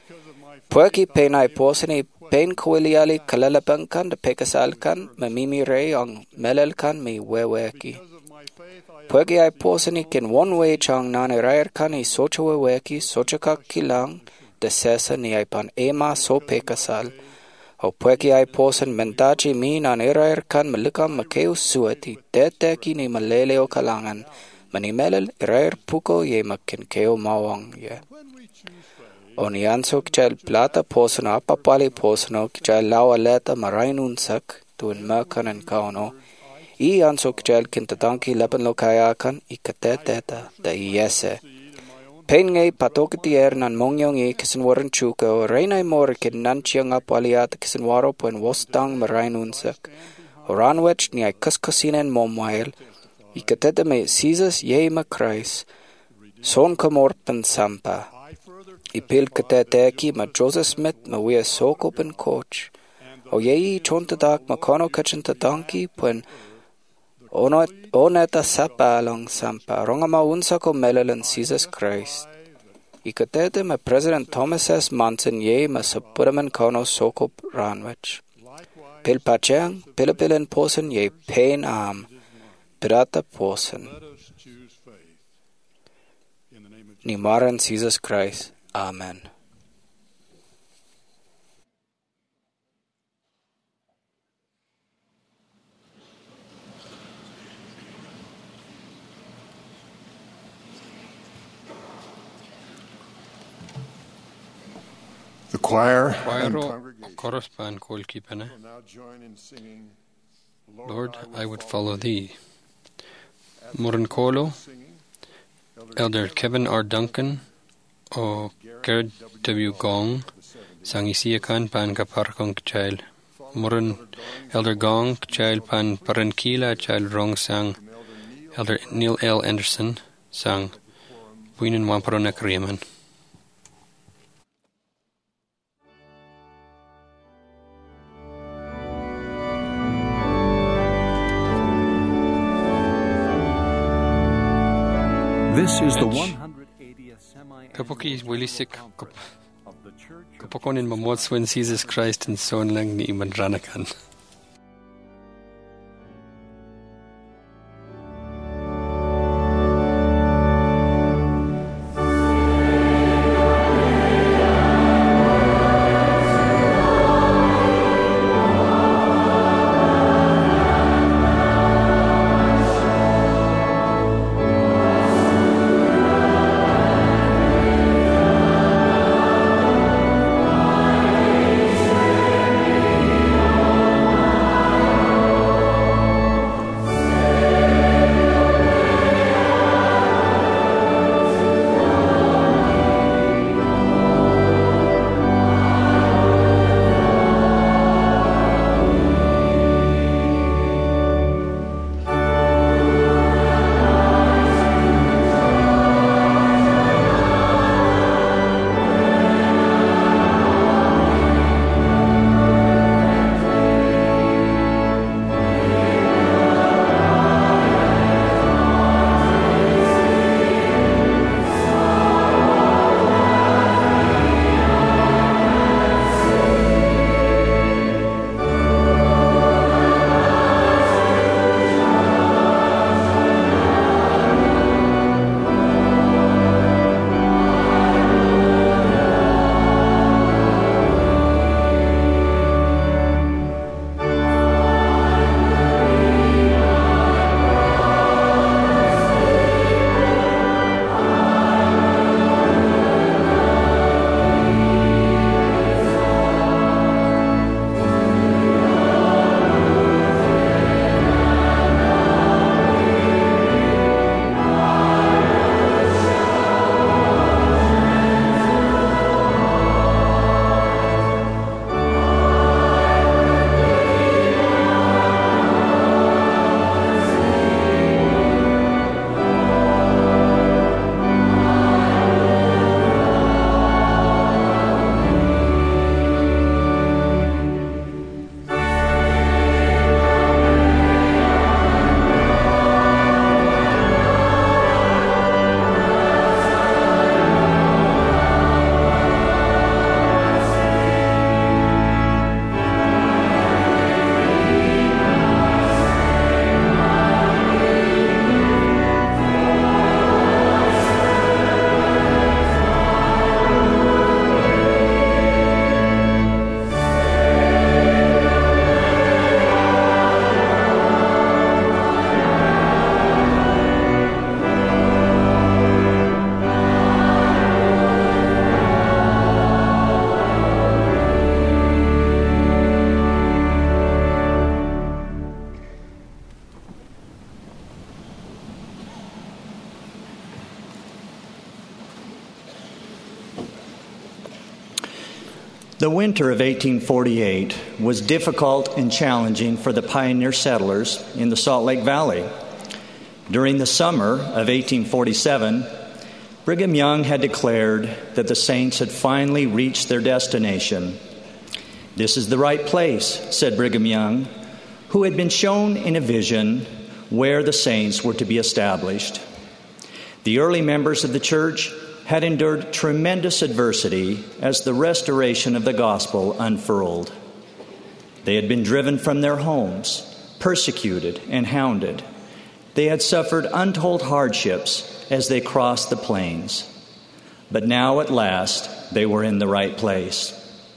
Pueki penai posen I pen kwiliali kalalapankan de pekasalkan mamimi rei ang melelkan mi weweki. Pueki I posen ikin one way chang nani rairkan I socha weweki sochakak kilang de sesa ni aipan ema so pekasal. O pueki I posen mentachi mi nan erair kan malikam makeu suati teteki ni malele o kalangan manimelel erair puko ye makin keo mawang ye. O nianso kichal plata posen apapali poseno kichal lawa leta marainunsak tuin merkan en kauno. I anso kichal kintatanki lepan lo kayakan ikateteta da iese. Pain ngay patokitier nan mongyong I kisin waran chuka o reinay mor kin nan chiyang apaliat kisin waro puen wostang marainunsak. O ranwech ni ay kaskasinen momwail. Ikatete me Caesars ye makrais. Son kamorpen sampa. Ipil kateteki ma Joseph Smith ma wea sokopen coach. O ye chontadak ma kono kachin tatanki puen oneta sapa along sampa rongama unsako melelen Jesus Christ. Ikatete ma President Thomas S. Monson ye ma sapuraman kono soko ranwich. Pil pachang pilapilan posen ye pain arm pirata posen. Ni maran Jesus Christ. Amen. choir and Choiro congregation koros pan kolkipana. will now join in singing, Lord, I would follow thee. Muran Kolo, Elder Kevin R. Duncan, o Garrett W. Gong, sang isiakan pan kaparkong child. Muran Elder Gong, child pan parankila, child rong sang. Elder Neil L. Anderson, sang Buinan Wamparonak Rieman. This is the 180th Kapoki Willisik of the Church of Kapokon in Mamots when Jesus Christ and so lang ni Iman Ranakan. The winter of 1848 was difficult and challenging for the pioneer settlers in the Salt Lake Valley. During the summer of 1847, Brigham Young had declared that the saints had finally reached their destination. "This is the right place," said Brigham Young, who had been shown in a vision where the saints were to be established. The early members of the church had endured tremendous adversity as the restoration of the gospel unfurled. They had been driven from their homes, persecuted and hounded. They had suffered untold hardships as they crossed the plains. But now at last they were in the right place.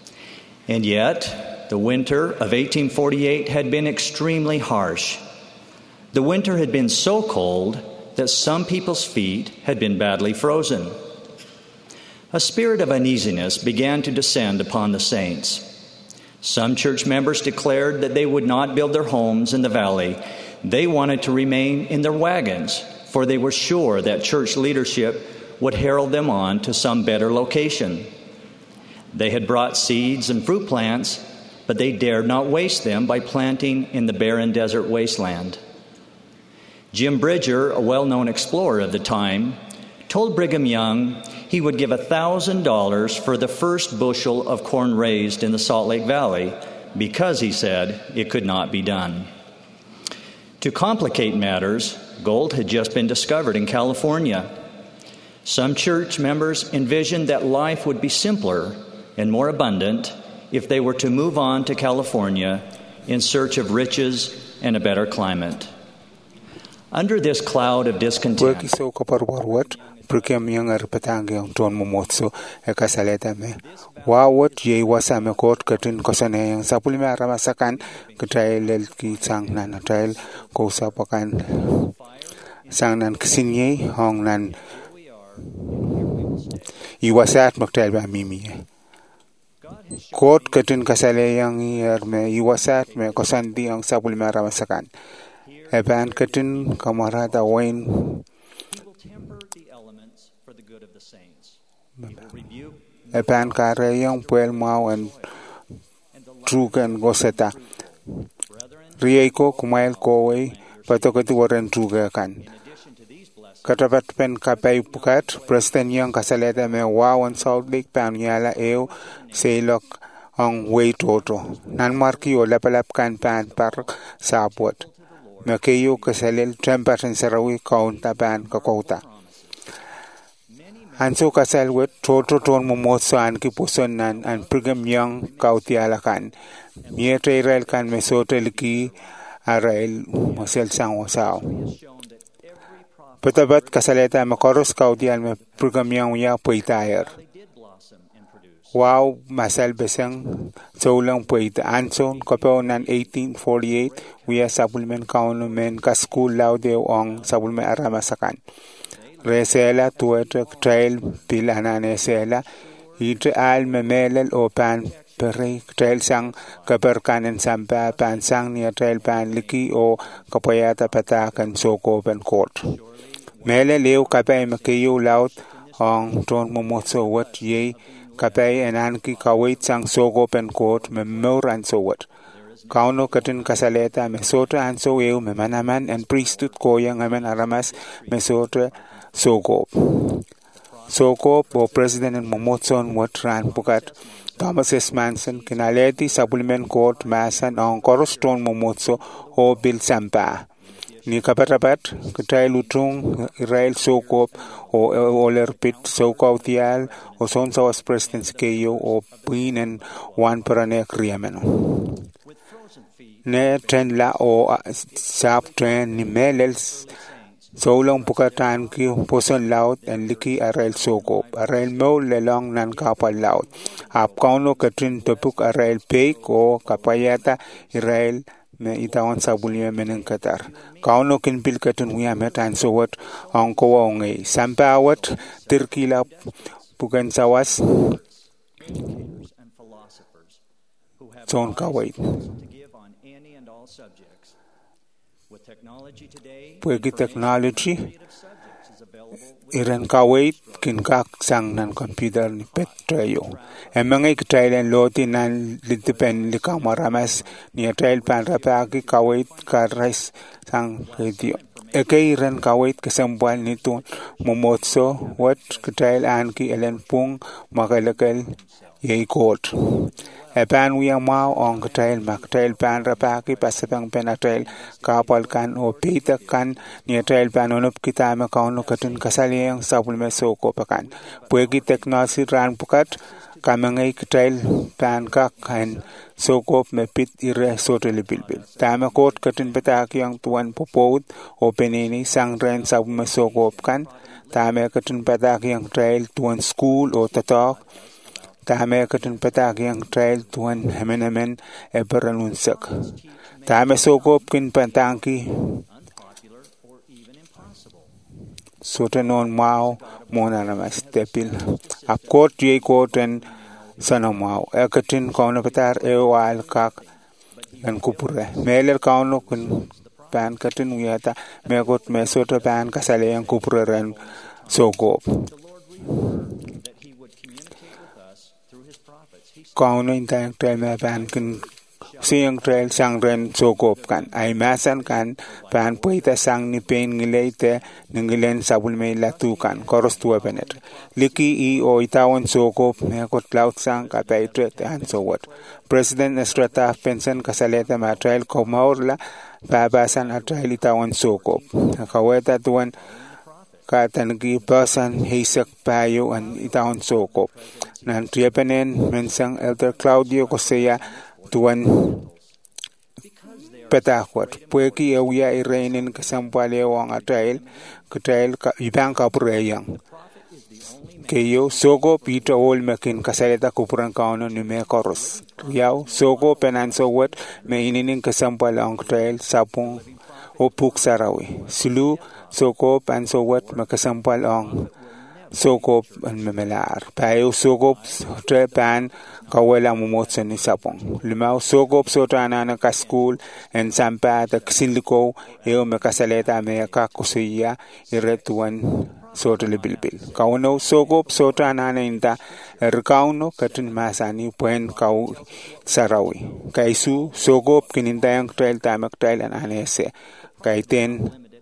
And yet, the winter of 1848 had been extremely harsh. The winter had been so cold that some people's feet had been badly frozen. A spirit of uneasiness began to descend upon the saints. Some church members declared that they would not build their homes in the valley. They wanted to remain in their wagons, for they were sure that church leadership would herald them on to some better location. They had brought seeds and fruit plants, but they dared not waste them by planting in the barren desert wasteland. Jim Bridger, a well-known explorer of the time, told Brigham Young he would give $1,000 for the first bushel of corn raised in the Salt Lake Valley because, he said, it could not be done. To complicate matters, gold had just been discovered in California. Some church members envisioned that life would be simpler and more abundant if they were to move on to California in search of riches and a better climate. Under this cloud of discontent, Brigham Young repetang yang tuan momotso ekasaleta me wawat ye wasame kot katin kosane yang sapulime aramasakan ketail ki sang nan tail ko sapakan sang nan kisinye hong nan iwasat maktail ba mimi kot katin kasale yang yer me iwasat me kosandi yang sapulime aramasakan eban katin kamarada wain epan kare yang puel mau en trugan goseta rieko kumail kowe patokati waren truga kan katapat pen kapai pukat Preston yang kasaleta me wawan Salt Lake pan yala eu seilok ang way toto nan marki o lapalap kan pan par sapot me keyo kasalel trempaten sarawi kaunta pan kakota Anso kasal wet toto ton momotso an ki puson nan an Brigham Young kautiala kan mieta Israel kan mesote liki Arael mosel sang wasao petabat kasaleta makoros kautial me Brigham Young ya puitayer wow masal besang saulang puita anson kapao nan 1848 wiya supplement kauno men ka school laudeo ang supplement aramasakan Resela tuet trail pilana nesela ite al memelel o pan peri trail sang kaperkanen sampa pan sang ni trail pan liki o kapayata patakan soko pen court mele leu kapay makiyo laut ang ton momotso wat ye kapay enan ki kawait sang soko pen court memoran so wat Kauno katin kasaleta mesota anso eu memanaman and priesthood koyang amen aramas mesota Sogop o President and Momotson Watran Pukat Thomas S. Manson Kinaleti Supplement Court Masan ang Koroston Momotso o Bill Sampa Ni Kapatapat Katay Lutung Israel Sogop o Olerpit Sokautial o Sonsawas President Keyo o Pin and Juan Paranek Riameno Ne Tren La o Sap Tren ni Melels Solong pukatan ki poson laut and liki Arael sokop. Arael mo lelong nan kapal laut. Ap kauno katrin topuk Arael peik o kapayata Israel me itawan sabulia meneng katar. Kauno kinpil katun wiametan sowat ang kawangay. Sampawat tirkila pukan sawas son kawait. Puegi technology iran kawait kin kak sang nan computer ni petrayo emangay kitailen loti nan litipen li kamaramas ni trail pan rapaki kawait karais sang radio ekay iran kawait kasambuan nito momotso wat kitail anki elen pung makalakal yay court Epan wiyang mau ong katail makatail pan rapaki pasapang penatail kapal kan o pita kan ni tail pan onup kita makauno katun kasaliyang supplement soko pakan. Puegi teknologi ran pukat kamangay katail pan kak kan soko mepit ire soto libilbil. Tama kot katun petaki ang tuan popod o penini sang ren supplement soko kan. Tama katun petaki ang trail tuan school o tatok. Tama katun pataki ang trail tuan hemen eberanunsak. Tama sokop kin pantangki sotanon mau mona ramas tepil apkot ye koten sana mau ekatin kauna petar ewal kak kan kupure meler kauno kun pan katin wiata megot mesota pan kasale yang kupure ran soko kauno intang tema pan kun siang trail sang ren sokop kan ay masan kan pan puita sang ni pen ngilete ngilen sabul me latu kan koros tua penet liki I o itawan sokop me kot cloud sang ka paitre an so what president estrata pension kasaleta ma trail ko maurla babasan a trail itawan sokop kaweta tuan ka tangi person heisak payo an itawan sokop nan triepenen mensang elder Claudio Cosea tuan petakwat pueki ewia ireinin kesampale wang atrail ka ibang kapureyang keyo sogo pito ol mekin kasaleta kupuran kauno ni me koros yao sogo penan sowat me ininin kesampale ang trail sapung opuk sarawi sulu sogo pan sowat me kesampal ang sokop an memelar payo sokop trepan kawela mumotsen ni sapong limau sokop sotana na ka school en sampa ta ksinliko eo me kasaleta me ka kusiya iretuan sotele bilbil kauno sokop sotana na inta erkauno katin masani puen kau sarawi kaisu sokop kininta yang trail tamak trail an anese kaiten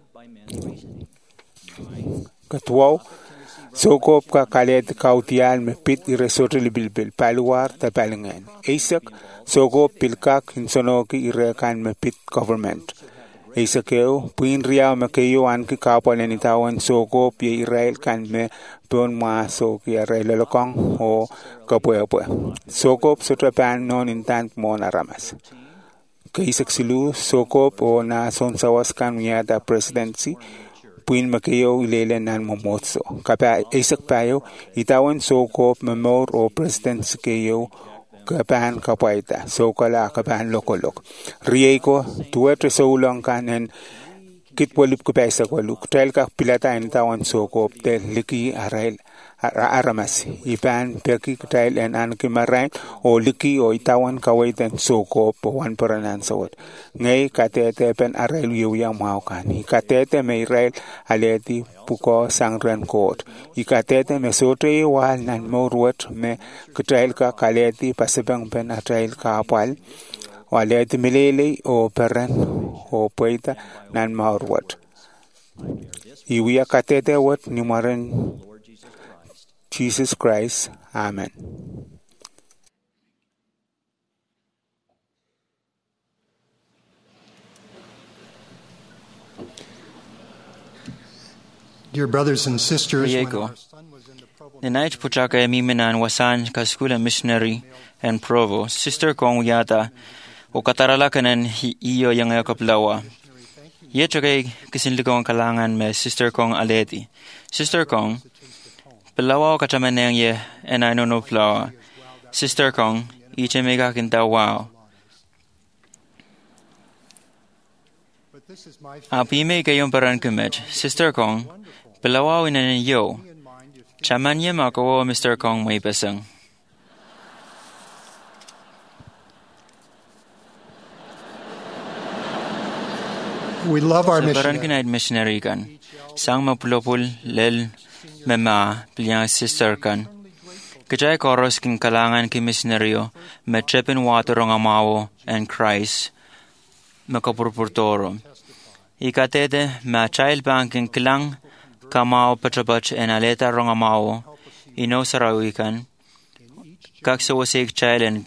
katuau sokop ka kalet kautial me pit iresote libilbil paluar ta palingan isak sokop pilkak insonoki irekan me pit government isakeo puin ria me keyo an ki kapolen itawan sokop ye Israel kan me ton ma so ki Israel lokong o kapoepo sokop sotrapan non intant mon aramas kaisak silu sokop o na son sawaskan yata presidency puin makayo ilele nan momotso kapa isak payo itawan sokop memor o president kayo kapan kapaita sokala kapan lokolok rieko tuwete soulang kanen kitwalip ko pesa ko luk trail ka pilata itawan sokop tel liki aramas ipan peki trail en an kimaray o liki o itawan kawaitan sokop o wan paranan sawat ngay katete pen arail yuyang maukan ikatete may rail aleti puko sangran court ikatete me sotre wal nan morwat me trail ka kaleti pasabang pen trail ka apal waleti milele o peran o poita nan morwat iwiya katete wat nimaran Jesus Christ. Amen. Dear brothers and sisters, the night puchaka miminan wasan ka skula missionary and Provo, sister kong yata o kataralakanan iyo yang kaplawa. Yechakay kisinlikong kalangan me sister kong aleti. Sister kong Pelawa katamanang ye and I know no flower. Sister Kong, each mega kinta wow. Apime kayong paran kumej. Sister Kong, pelawa winan yo. Chamanye makawo Mr. Kong may pasang. We love our missionary kan. Sang mapulopul lel mema pliang sister kan. Kajay koros king kalangan ki missionaryo me trepin waterong amawo and Christ makapurpurtoro. Ikatete ma child banking kilang kamao patrabach en aleta rong amawo ino sarawikan kaksawasig child en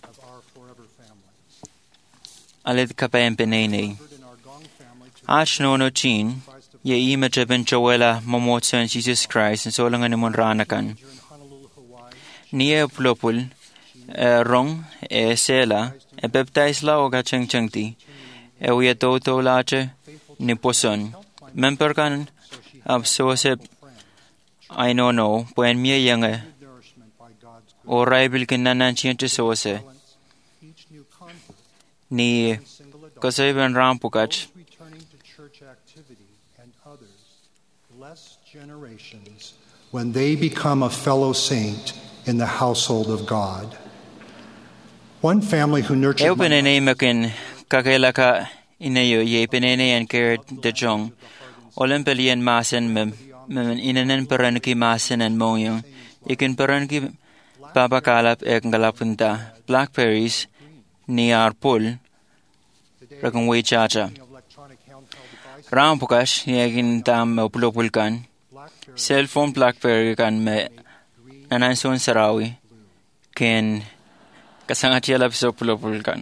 alet kapayan penene. Ash no chin ye ima trepin chawela mamotsan Jesus Christ and solangan imon ranakan. Niya plopul rong sela baptize la oga chengchengti wiya toto lache ni poson memperkan ab sosep I no puen mia yange o raibil kinanan chiente sose ni kasayban rampukach bless generations when they become a fellow saint in the household of God. One family who nurtured my Penene makin kakelaka inayo ye penene and cared de jong. Olympian masen mem inanen peranki masen and moyong. Ikin peranki babakalap ek ngalapunta. Blackberries ni arpul rakang way chacha. Rampukash ni akin tam upulopulkan. Cellphone Blackberry kan me nananson sarawi ken kasangat yalap so pulopulkan.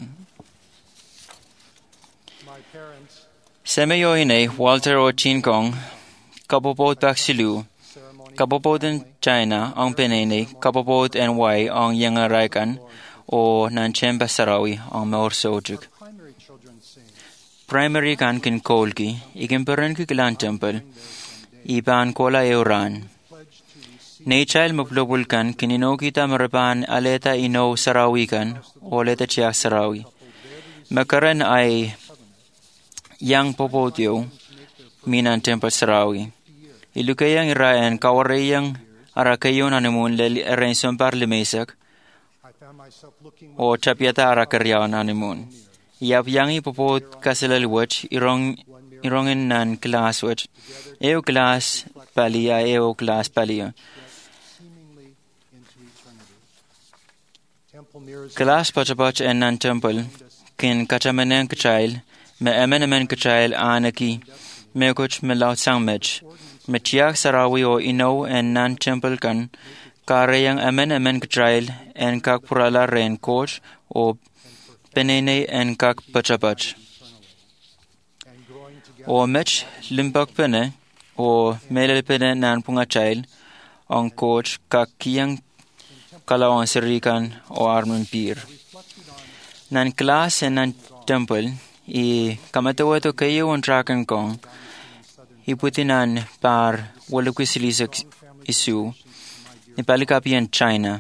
Semeyo ine Walter o Chinkong kapopot baksilu kapopot in China ang penene kapopot NY ang yangaraikan o nanchemba sarawi ang maorsojuk. Primary kan kin kolki ikin peran ki kilan temple ipan kola euran. Nechail maplopulkan kinino kita marapan aleta ino sarawikan o leta chiak sarawi. Makaran ay yang popotyo minan temple sarawi. Ilukayang irayan kawarayang arakayon animun leli erenson parlimesak o chapiata arakaryawan animun. Yap yangi popot kasalalwach irongin nan class wach. Eo class palia eo class palia. Class pachapach en nan temple kin kachamanen kachail me emenemen kachail anaki me kuch me laut sangmech me chiak sarawi o ino en nan temple kan karayang emenemen kachail en kak purala ren coach o penene en kak pachapach. O mech limpak pene o melel pene nan pungachail ang coach kak kiyang kalawang sirikan o armen pir. Nan class en nan temple i kamatawato kayo ang trakan kong iputinan par walukwisilisak isu ni palikapian China.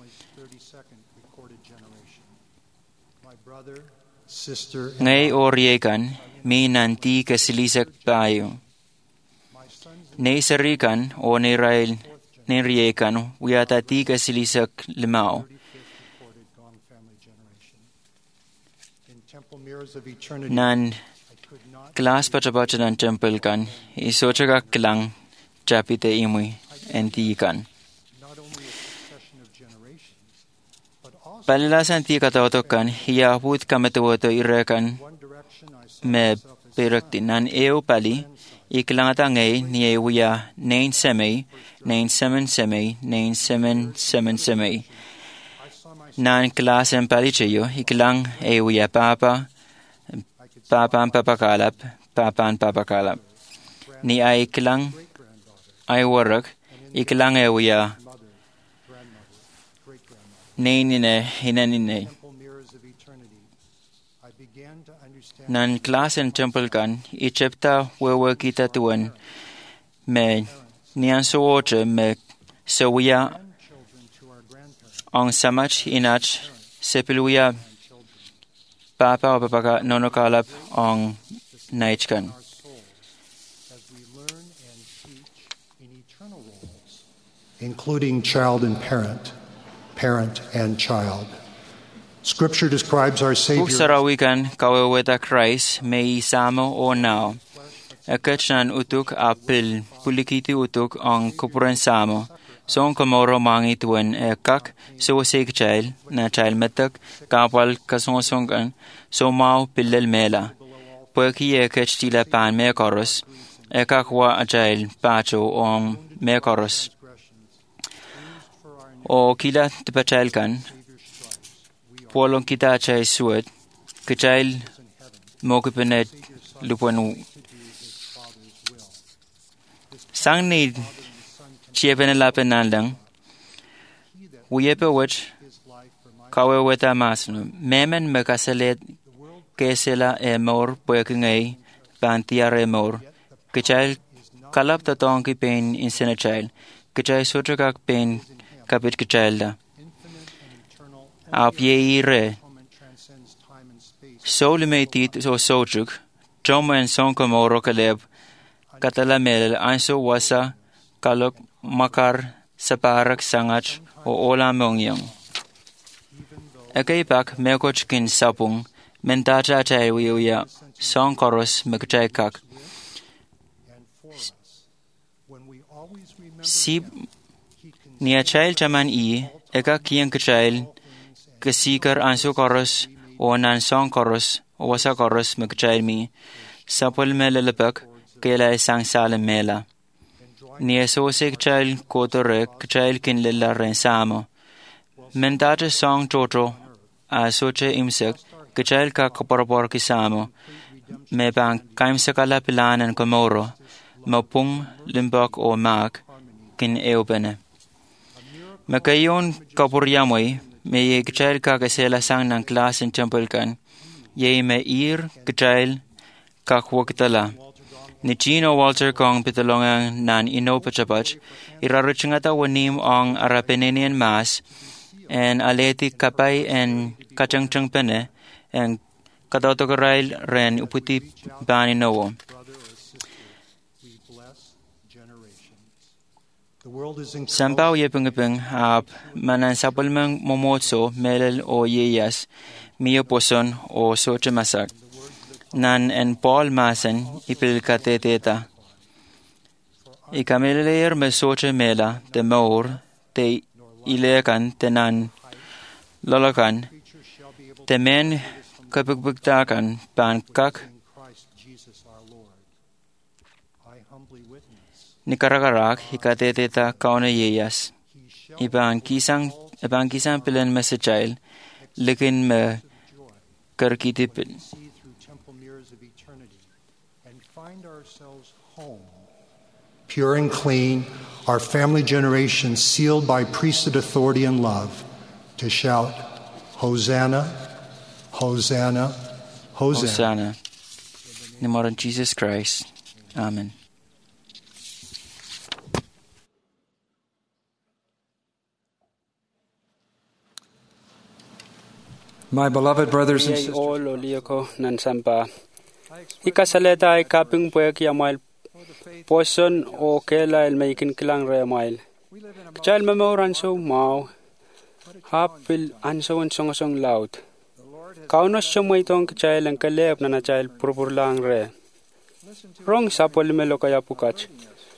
Ngay oriekan mi nanti kasilisak tayo. Nei sarikan o nei riekan wiyatati kasilisak limao. Nan class pachapacha nan temple kan isochaka kilang chapite imui enti kan. Palilasan ti kataotokan hiyaput kamatawoto irekan me perakti nan eo pali iklangata ngay ni ewuya 9 semay 9 7 semay nan klasen pali cheyo iklang ewuya papan papakalap ni ay iklang ay warak iklang ewuya hinanine. Nan klasen temple kan ichepta wewe kita tuan me nian suoche me sewia ang samach inach sepiluya papa o papaka nonokalap ang naichkan. Including child and parent and child. Scripture describes our Savior. Sarawikan kaweweta Christ may isamo o now. Akachan utuk apil pulikiti utuk ang kupuran samo. Song kamoro mangituan ekak so sik child na child metak kapal kasongson so mau pillel mela. Pweki ekach tila pan me koros ekak wa child pacho on me koros. O kila tipachail kan polong kita chay suat kachail mo kipenet lupanu sang ni chiepenelapen nandang uyepe wach kawe weta masnu memen mekasalet kesela emor pwekingay pantiare emor kachail kalap tatong ki pen insenachail kachail sotrakak pen kapit kachalda. Ap ye re. So limited so sojuk. Joma en son komoro kaleb. katala melel anso wasa kalok makar saparak sangach o ola mongyang. Akay pak mekoch kin sapung mentacha chay wiya song koros magchay kak. Si niya chayl chaman eka kiyang kachayl kasikar anso koros o nan song koros o wasa koros magchay mi sapul melalapak kaila isang salam mela. Niya sosik chayl kotorek kachayl kinlila ren samo. Mentacha song toto a soche imsak kachayl ka kaparapor kisamo. Me bang kaimsakala pilanan komoro mapung limbak o mak kin eubene. Makayon kapuryamoy me ye kachayl ka kasela sang ng klas in temple kan ye me kachayl kakwagtala. Ni Chino Walter Kong pitalongang nan inopachapach iraruchingata wanim ang arapeninian mas en aleti kapay en kachangchang pene en kadautokorail ren uputi bani nowo. Sampaw yepengepeng ap manan sapalmang momotso melel o yeyas miyo poson o soche masak. Nan en Paul masen ipil kateteta. Ikamilayer me soche mela te maur te ilekan te nan lolakan te men kapagbagtakan pankak ni karakarak hikateteta kauna yeyas. Ibang kisang pilan mesajayl likin me karkitipin. Pure and clean, our family generation sealed by priesthood authority and love, to shout, Hosanna, Hosanna, Hosanna. Hosanna. In the name of Jesus Christ. Amen. My beloved brothers and sisters, ikasaleta ay kaping puek yamail poson o kela el maikin kilang remail. Kachal mamoran so mau hapil anso ang song loud. Kaunos siya mo itong kachal ang kalep na nachal purpur lang re. Rong sapol melo kaya pukach.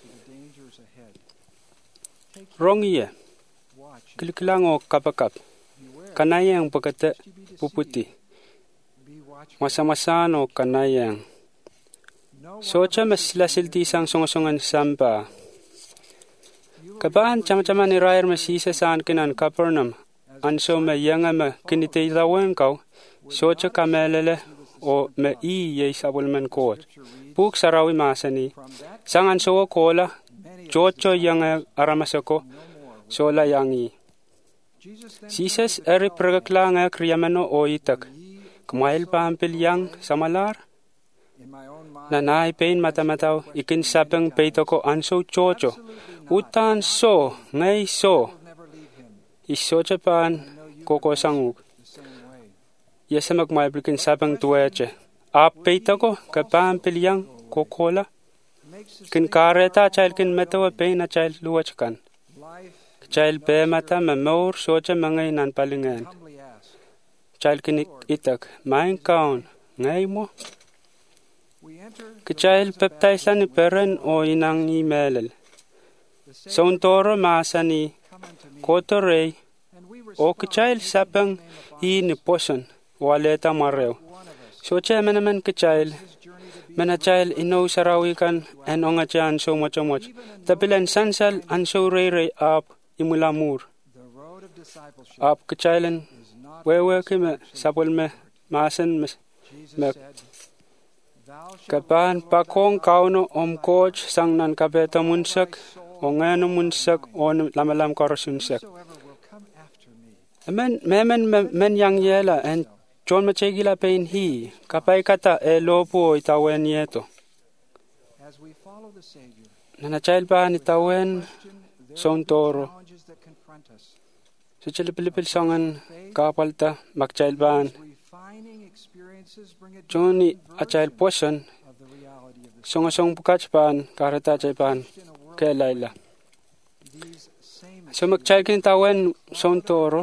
Rong iya. Kilikilang o kapakap. Kanayang pagkata puputi. Masa-masa no kanayang. Socha maslasilti sang songasongan samba. Kabahan chama-chama ni Rair masisa saan kinan Capernaum. Anso me yanga me kinitaitawan kau. Socha kamelele o me yay sabulman koot. Puk sarawi masani. Sang anso o kola. Chocho yanga aramasako. Sola yangi. Jesus eri pragaklang kriyamano o itak. Kumail pa hampil yang samalar. Nanay pain matamataw ikin sapang peito ko anso chocho. Utan so, ngay so. Iso chapan koko sanguk. Yesa magmail ikin sapang tuweche. Ap peito ko kapahampil yang kokola. Kin kareta chail kin metawa pain na chail luwachakan. Chail pe mata mamor socha mangay nan palingan. Chail kin itak main kaon ngay mo. Kachail peptaisan ni peren o inang ni melel. Sauntoro masani kotorey o kachail sapang ni poson waleta mareo. Socha menaman kachail menachail ino sarawikan en ongachan so mochomoch. Tapilan sansal anso rey up imulamur. Up kachailan wewe kime sapol me masan me kapan pakong kauno coach sang nan kapeta munsak o ngano munsak o lamalam korosunsak. Men yang yela en John machegila pain hi kapay kata lopo itawen yeto. Nanachail pa ni tawen sontoro. So chilipilipil sangan kapalta magchail ban. Johnny a child potion song pukachpan karata chepan ke laila. So magchalkin tawen son toro.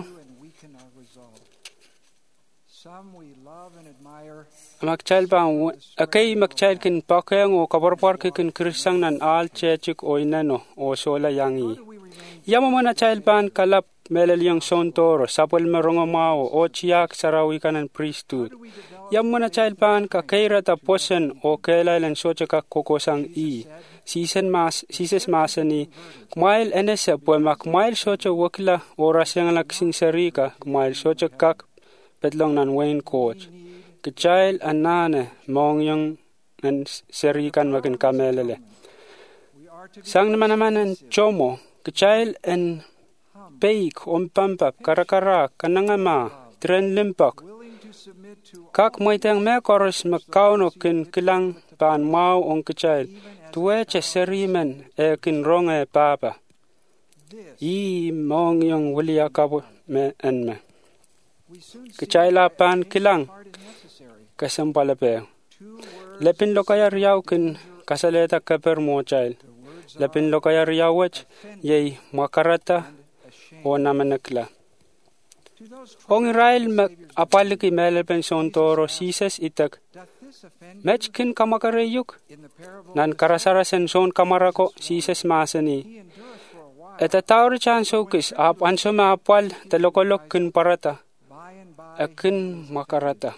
Magchalpan magchalkin pakeng o kabarparkin krisang nan al chechik o inano o sola yangi. Yamamana chalpan kalap meleliang son toro sapol merongomao o chiak sarawi kanan priesthood. Yamana chalpan kakeira taposen o kelailan sochaka kokosang i. Sises masani kumail enesa poema kumail socha wakila orasang laksing sarika kumail socha kak petlong nan Wayne coach. Kechail anane mongyang nan sarikan makin kamelele. Sang naman en chomo kechail en peik pampap karakara kanangama tren limpak. Kak moitang me koros makauno kin kilang pan mau on kechail. Tuweche serimen kin ronge papa. I mongyang wulia kabo me enme. Kechaila pan kilang kasampalape. Lepin lokaya riyaw kin kasaleta kaper mo chail. Lepin lokaya riyawach yay makarata o namanakla. Ong Israel apaliki melepen son toro sises itak. Mechkin kamakarayuk nan karasarasen son kamarako sises masani. Eta tauri chansokis ap ansoma apal telokolok kin parata. Akin makarata.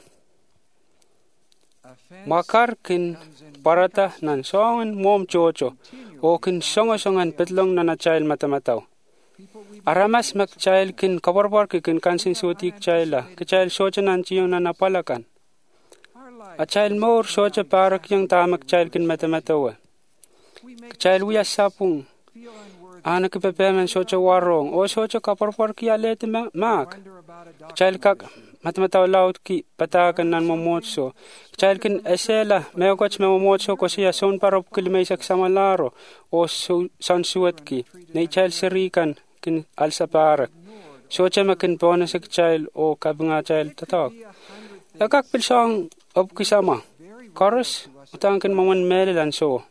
Makar kin parata nan songan mom chocho o kin songan petlong nan achail matamataw. Aramas magchail kin kabarbar kin kansin sotik chaila kechail socha nan chiyong nan apalakan. Achail mor socha parak yang tamak chail kin matamatawa. Kechail wiya sapung. Anak kepepeman socha warong o socha kabarbar ki alete mak. Kechail kak matamataw laut ki patakan nan momotso. Kechail kin esela meokoch me momotso ko siya son parop kilimaysak samalaro o sansuat ki. Na chail serikan kin alsaparak. Socha makin bonus ak child o kabunga child tatak. Akak pilsong ob kisama. Chorus utang kin maman melelan so.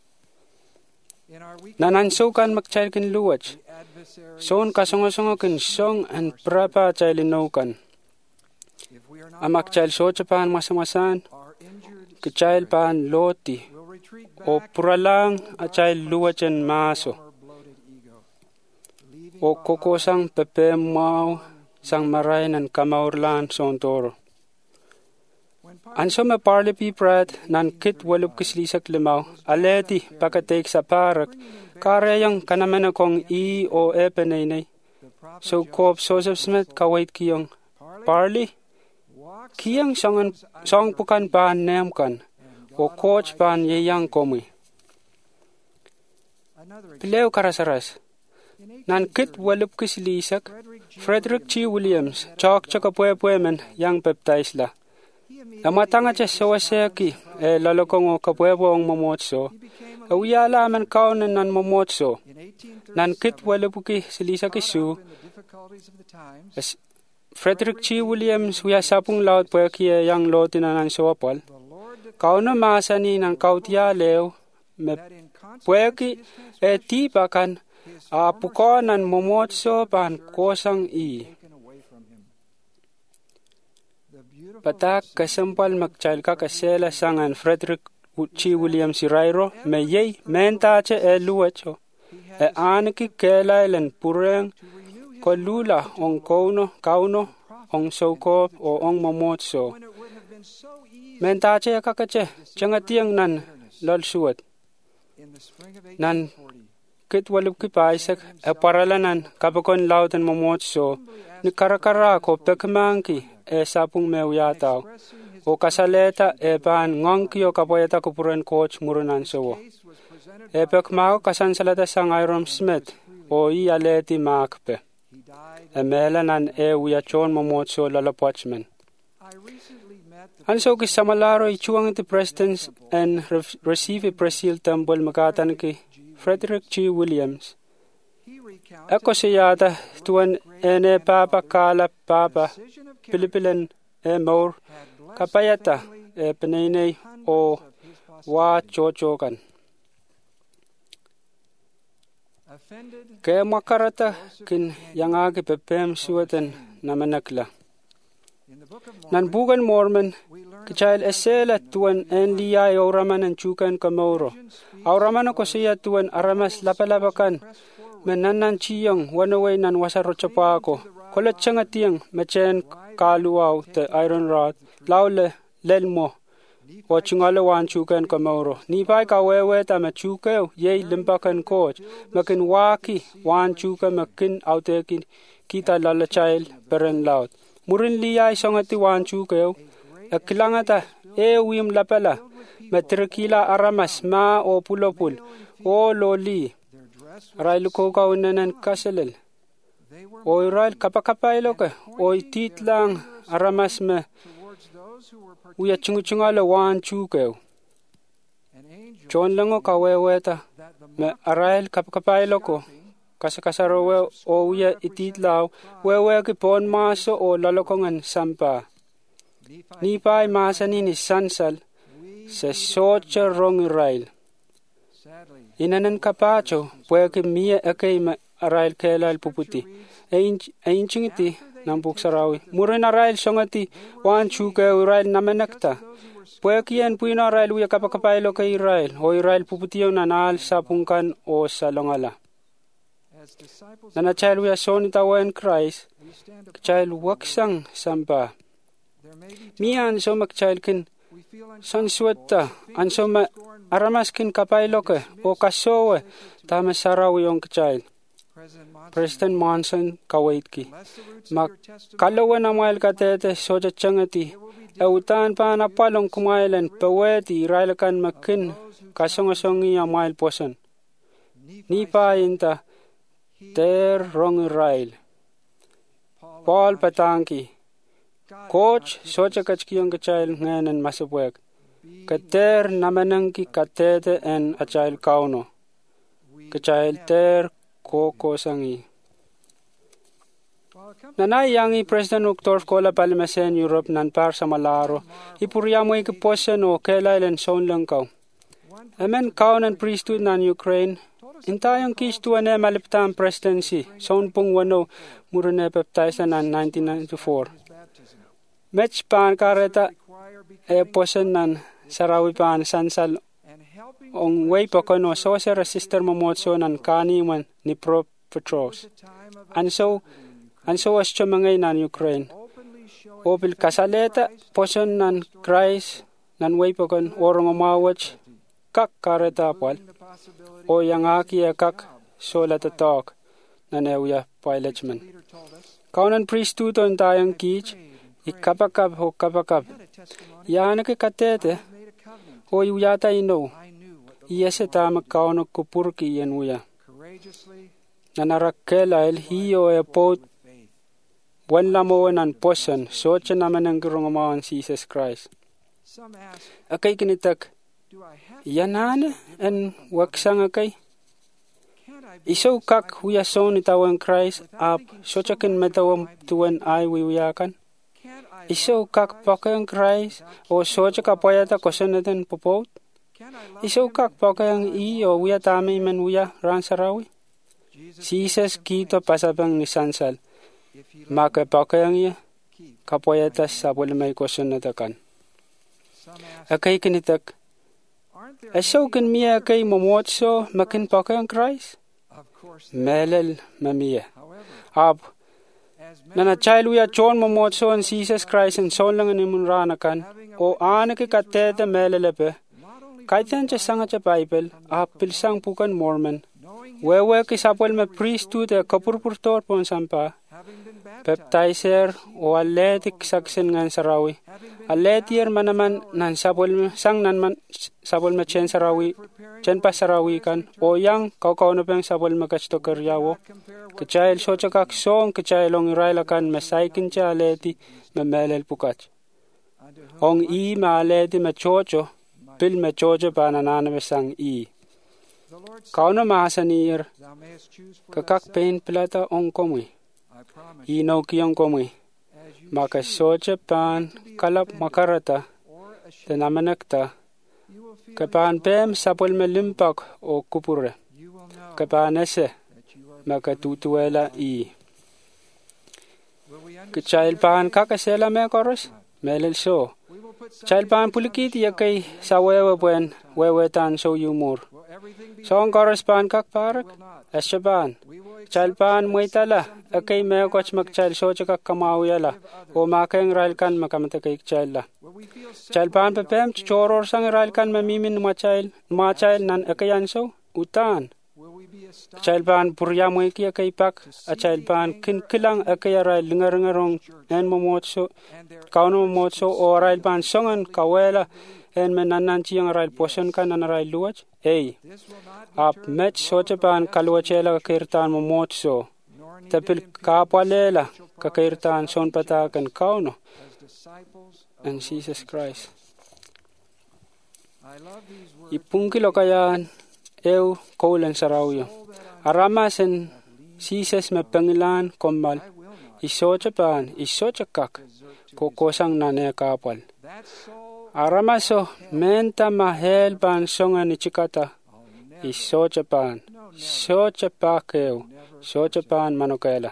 Nananso kan magchild kin luwach. Son kasonga kin song and prapa child inokan. Amak child socha pan masamasan. Kichild pan loti. O puralang a child luwachen maso. O kokosang pepe mau sang maray nan kamaurlan son toro. Anso me parle pi prat nan kit walup kislisak limaw aleti pakatek sa parak karayang kanamena kong I o epenay. So kop Joseph Smith kawait kiyong parli kiyang song pukan pan nemkan o coach pan yeyang komi. Pileo karasaras. Nan kit walup kislisak, Frederick G. Williams, chok chakapwe-pwemen yang baptized la. Namatanga cha sawaseki, lalokong o kapwebo ang mamotso, awiyala man kaunan nan mamotso. Nan kit walup kislisak isu, Frederick G. Williams wiyasapong laut pweki yang lotinan ang sawapal. Kauna masani ng kautiya leo, me pweki tipakan, apukonan momotso pan kosang I. Patak kasampal magchail ka kasela sangan Frederick G. Williams Sirairo me yey mentache luwacho. Aniki kelailan pureng kolula ong kauno ong sokop o ong momotso. Mentache kakache changatiang nan lolsuat. Nan kit walup ki paisak paralanan kapakon lautan momotso ni karakara ko pekmangki sapung mewyataw o kasaleta pan ngongki o kapoyata kupuran coach murunan sowo pekmao kasansalata sang Iron Smith o I aleti makpe melanan wiyachon momotso lalapwachman. Anso ki samalaro ichuang the presidents and receive a presil temple makatan ki Frederick G. Williams. Ako siyata tuan ene papa kala papa Pilipilan maur kapayata penene o wa chocho kan. Kaya makarata kin yangagi pepem suwatan namanakla. Nan bukan Mormon, kecil esela tuan en liya auraman an chukan kamoro. Auraman ko siya tuan aramas lapalabakan. Menanan chiyang wanaway nan wasarochapa ko. Kolat changatiang machen kaluaw te iron rod. Laule lelmo. O chingalawan chukan kamoro. Nipay kawewe ta machukaw yay limpakan coach. Makin waki wan chuka makin autekin kita lalachail peren laut. Murin liyay songati wan chukaw. Akilangata wim lapala. Matrikila aramas ma o pulopul. O loli. Rail ko kaunanan kasalil. O rail kapakapay loka. O titlang aramas me. Uya chungala wan chukaw. Chon lango kaweweta. Me arail kapakapay loko. Kasarawe o uya ititlaw. Wewe kipon maso o lalokongan sampa. Nipay masani ni sansal. Sa socha rong rail. Inanan kapacho, puweke miya akay arail kailal puputi. Ayin chingiti, nambuk sarawi. Murin arail songati, wan chuka arail namanakta. Puweke yan puyin arail uya kapakapaylo kay arail. O arail puputi yung nanal sa pungkan o sa longala. Nanachayl uya sonita wan Christ, kachayl waksang sampa. Miyan so makchayl kin, sansuata, anso ma aramas kin kapayloke o kasowe tama saraw yung kachayl. President Monson kawaitki. Makalawa na mail katete soja changati. Eutan pa na palong kumailan paweti railakan makin kasongasongi ang mail posan. Nipa inta ter rong rail. Paul patangki. Coach soja kachkiyong kachayl ngayon masabwek. Kater namanangki katete en achayl kauno. Kachayl ter koko sangi. Nanay yangi President Uktorf kola palimasen Europe nan par sa malaro. Ipurya mo ikiposen o kelailan son lang kaw. Amen kaw nan priesthood nan Ukraine. Intayong kistuan e maliptan presidency. Son pong wano murune baptize nan 1994. Match pan kareta e posen nan sarawi pan sansal ong way pa kono so sa sister momotso nan kaniman ni Pro Petros. Anso as chumangay nan Ukraine. Opil kasaleta posen nan Christ nan way pa kon orong umawach kak kareta pal. O yang aki kak sola tatok nan ewya pilotman. Kaunan priesthood on tayang kich ikapakap ho kapakap. Yana ke katete o yata ino. Iyase tama kauno kupurki yan uya. Nanarakela el hiyo e pot buwan lamo nan posan socha naman ang gurungumawan si Jesus Christ. Akay kinitak yanane en waksang akay. Iso kak huya son itawang Christ ap socha kin metawang tuwan ay wiwiyakan. Iso kak pakayang Christ o socha kapayata kosanatan popot. Iso kak pakayang o uya tami man uya ransarawi. Jesus kito pasabang ni sansal. Maka pakayang iya kapayatas sa bulimay kosanatakan. Akay kinitak. Iso kin miya akay momotso makin pakayang Christ. Melel mamiya. Nanachayl uya chon momotso an Jesus Christ and son lang animun ranakan o anake katete melelepe. Kaitan cha sanga cha Bible pilsang pukan Mormon. Wewe kisapwal me priesthood e kapurpurtor pon sampa. Baptizer o atletic saksen ngan sarawi. Atletier manaman nan sapwal sang nan man sapwal me chen sarawi. Chen pa sarawi kan o yang kau na pang sapwal me kasto karyawo. Kachayl socha kak song kachayl ong irailakan masaikin cha atleti me melel pukat. Ong ma atleti me chocho. Pil me chocho pa nanana me sang Kau na mahasanir. Kakak pain plata ong komoy. Inaw kiyong komoy. Maka socha pan kalap makarata. Tanamanakta. Kapaan pem sapol me limpak o kupure. Kapaan ese makatutuela I. Kecail paan kakasela me koros melel so. Child paan pulikiti yakay sa wewe buen wewe tan so yumur. Song koros paan kakparak asyaban. Child paan muitala akay me koch magchild so chaka kamawiyala o makeng railkan makamatagay child la. Child paan pepem choror sang railkan mamimin ma child nan akayan so utan. Child paan purya muiki akay pak a child paan kilang akay rail lingarong en momotso kauno momotso o rail paan songan kawela en menanan chiyang rail poson kan nan rail luwach ei ap met soche paan kalwachela kakirtan momotso tapil kapalela kakirtan son patakan kauno and Jesus Christ ipungkilo kayan eu koulan sarawyo aramasen Jesus me pengilan komal isoche paan isoche kak kokosang nane kapal aramaso menta mahel pan songa ni chikata isoche paan soche pakeu soche paan manokela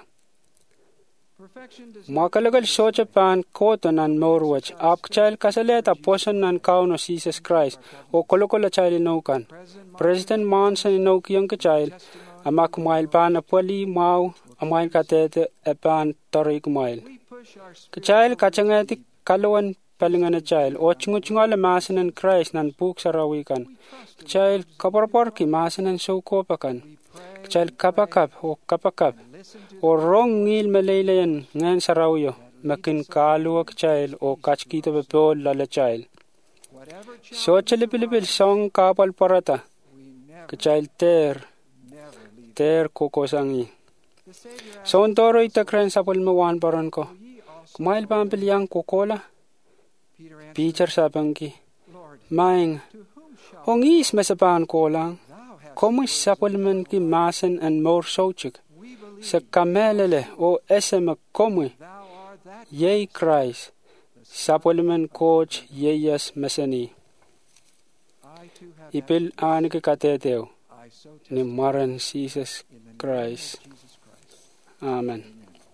makalagal soche paan koto nan morwach apkchail kasaleta posan nan kauno Jesus Christ o kolokola chail inaukan President Monson inaukiyang kachail amak mail paan apwali mau amail katete epan torik mail kachail kachangeti kalawan palingan child o chungala masanan Christ nan puk sarawikan child kaparporki masanan sokopakan child kapakap o rong ngil malaylayan ngan sarawyo makin kaluak child o kachkita bepol lala child so chalipilipil song kapal parata child ter kokosangi son toro itakren sapol mawan paron ko kumail pampiliang kokola Peter sabangki maing hongis masapan ko lang komus sapolmen ki masen and more sochik sa kamelele o esema komu yei Christ sapolmen coach yeyas masani ipil anike kateteo ni maran Jesus Christ amen.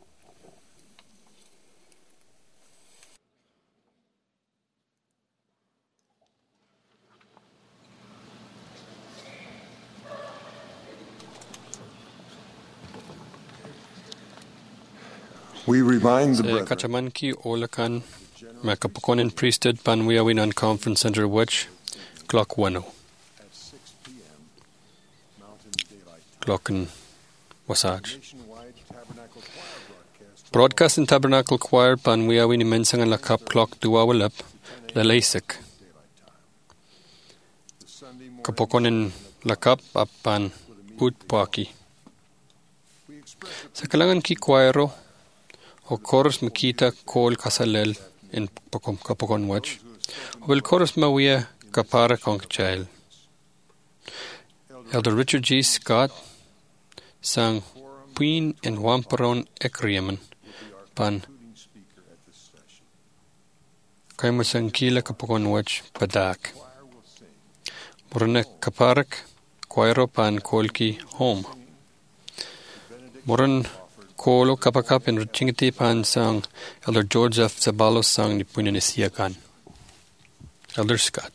We remind the brethren Kachamanki Olakan Makapakonin Priesthood Panwiawinan Conference Center Watch Clock 10 Clocken Wasaj Broadcast in Tabernacle Choir Panwiawini Mensangan Lakap Clock Duawalap Lalaisik Kapakonin Lakap Apan Utpaki Sa kalangan ki choiro o chorus makita kol kasalel in kapokon watch o el chorus mawia kapara kongchail. Elder Richard G. Scott sang Queen and Wamparon Ekriaman pan kaimasang kila kapokon watch padak. Morana kaparak choiro pan kolki home. Moran Kolo kapakap in Richingiti pan sang Elder George F. Zabalos sang ni Punanisiakan. Elder Scott.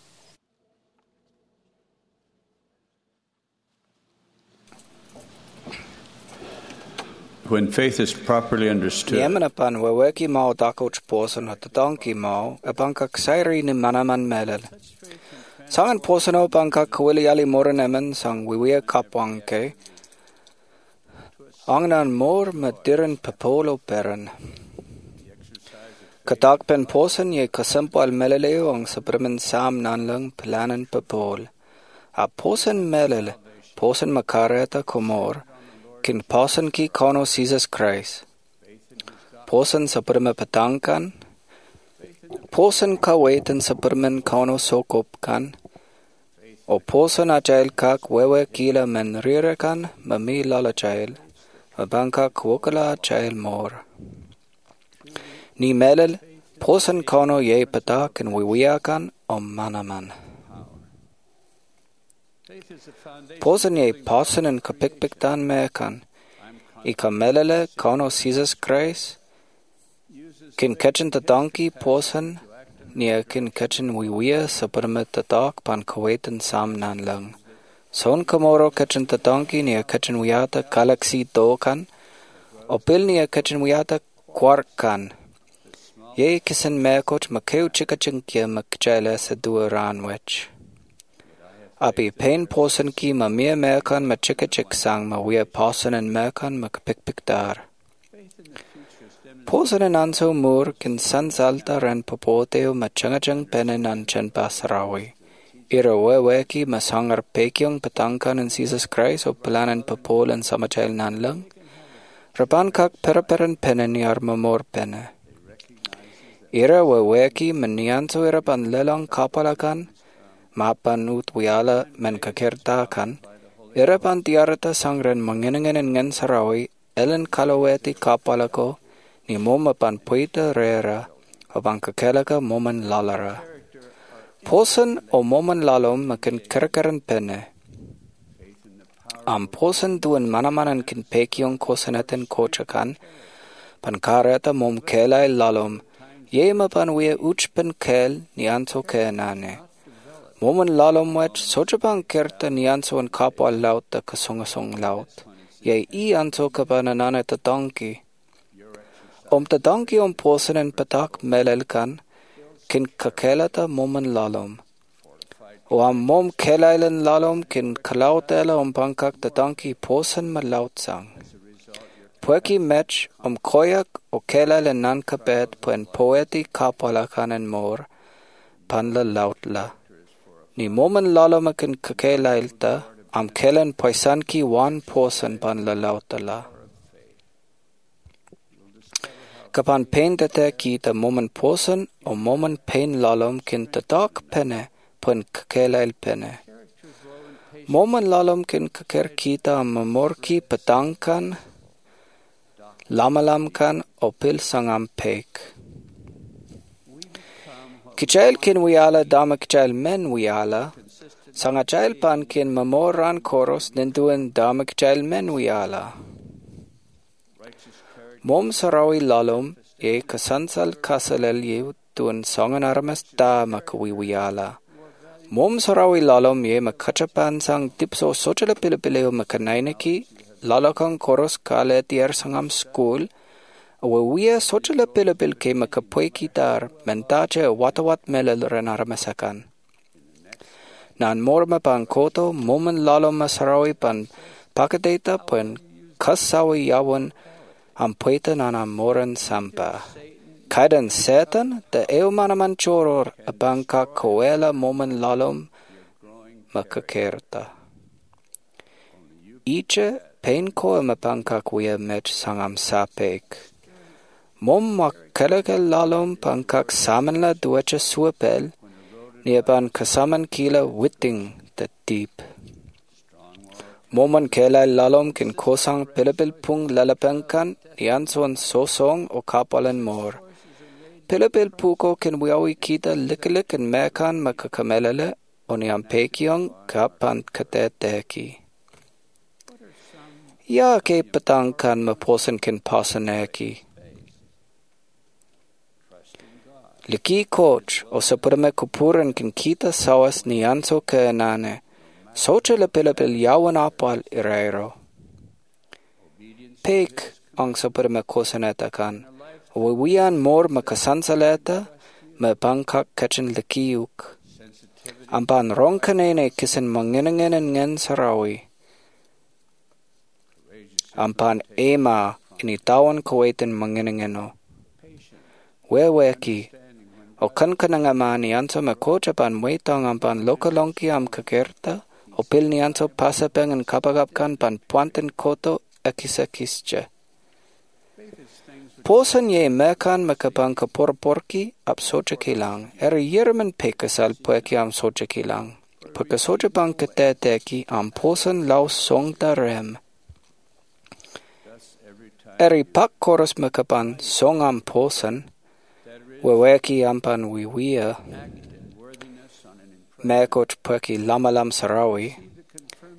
When faith is properly understood, Yemanapan waweki mao dakoch poson at the donkey mao abanka ksairi ni manaman melel. Sangan posono banka kwili ali moranemen sang wiwia kapwanke. Angnan mor madiren papolo peren. Katak pen posen ye kasampal meleleo ang sabramen sam nanlang planen papol. A posen melel, posen makareta komor, kin posen ki kono Jesus Christ. Posen sabrame patangkan, posen kaweten sabramen kono sokop kan, o posen ajail kak wewe kila men rirekan mami lala jail. Abanka kwokala chail mor. Ni melel, posen kono ye patak and wiwiakan o manaman. Posen ye pasen kapikpiktan mekan. Ika melele kano Jesus Christ. Kin ketchen the donkey posen. Nia kin ketchen wiwia sapermet the dog pan kaweten sam nan lang. Son kamoro ketchen the donkey nia ketchen wiata galaxy dokan. Opil nia ketchen wiata kwarkan. Ye kisen mekoch makeu chikachinkya makjala sa duaran wech. Abi pain posen ki ma mia mekan ma chikachik sang ma wia posen and mekan ma kapikpikdar. Posen and anso mur kin sansalta ran popoteo ma changachang penen an chen basarawi. Ira weki ma sangar pekyong patangkan and Jesus Christ o planan popol and samachel nan lang. Raban kak peraperan penen yar mamor pene. Ira weki manianso ira pan lelang kapalakan. Mapan ut wiala men kakirtakan. Ira pan tiarata sangren manginangan ngan sarawi. Ellen kalaweti kapalako. Ni moma pan puita rera. Abang kakelaka moman lalara. Posen o moman lalom makin kirkaran pene. Am posen duan manamanan kin pekyong kosenaten kochakan. Pan kareta mom kelay lalom. Yema pan wea uchpen kel ni anso kenane. Moman lalom wech sochapang kerta ni anso an kapwa laut da kasongasong laut. Ye anso kapananana ta donkey. Ta donkey posen en patak melelkan. Kin kakelata moman lalom. Am mom kelailan lalom kin kalautela pankak ta donkey posen ma laut sang. Pueki match koyak o kelailan nan kapet puen poeti kapalakan en mor. Panla lautla. Ni moman lalom kin kakelailta. Am kelen poisanki wan posen panla lautala. Kapan pain tete ki ta moman posen o moman pain lalom kin ta dark pene pun kakelail pene. Moman lalom kin kaker kita mamorki patangkan lamalamkan o pil sangam pek. Kichail kin wiala dama kichail men wiala. Sangachail pan kin mamoran koros ninduan dama kichail men wiala. Mom sarawi lalom ye kasansal kasalel ye tuan songan aramas da makawiwiala. Mom sarawi lalom ye makachapan sang tipso sociala pilipileo makanainaki lalakang koros kaletier sangam school awawia sociala pilipil ke makapoy kitar mentache watawat melel ren aramasakan. Nan morma pan koto moman lalom masarawi pan pakadeta pan kasawi yawan am puita nana moran sampa. Kaidan setan da eumanaman choror abanka koela moman lalom makakerta. Iche pain ko mapanka kuya mech sangam sapek. Mom makalakal lalom pankak samanla duacha suapel niaban kasaman kila witting the deep. Moman kelai lalom kin kosang pilipil pung lalapangkan nianson sosong o kapalan mor. Pilipil puko kin wiawi kita likilik and mekan makakamelele o niam pekyong kapan kateteki. Ya ke patangkan maposan kin pasaneki. Liki coach o sapurame kupuran kin kita sawas nianso keenane. Socha la pilipil yawan apal irairo. Pek ang sapurame kosaneta kan. Wiyan mor makasansaleta me bangkak kachin likiyuk. Ampan rongkanene kisin manginangenen ngen sarawi. Ampan ema initawan kawaitin manginangeno. Weweki o kankanangamani anso makocha pan muitang ampan lokalongki am kakerta o pilni anso pasapeng and kapagapkan pan puanten koto akisakische. Posan ye mekan makapang kaporporki ap socha kilang yerman pekasal pueki am socha kilang. Pagkasocha pang kateteki am posan laus songta rem. Pak koros makapan song am posan weweki ampan wiwia. Mekoch pueki lamalam sarawi.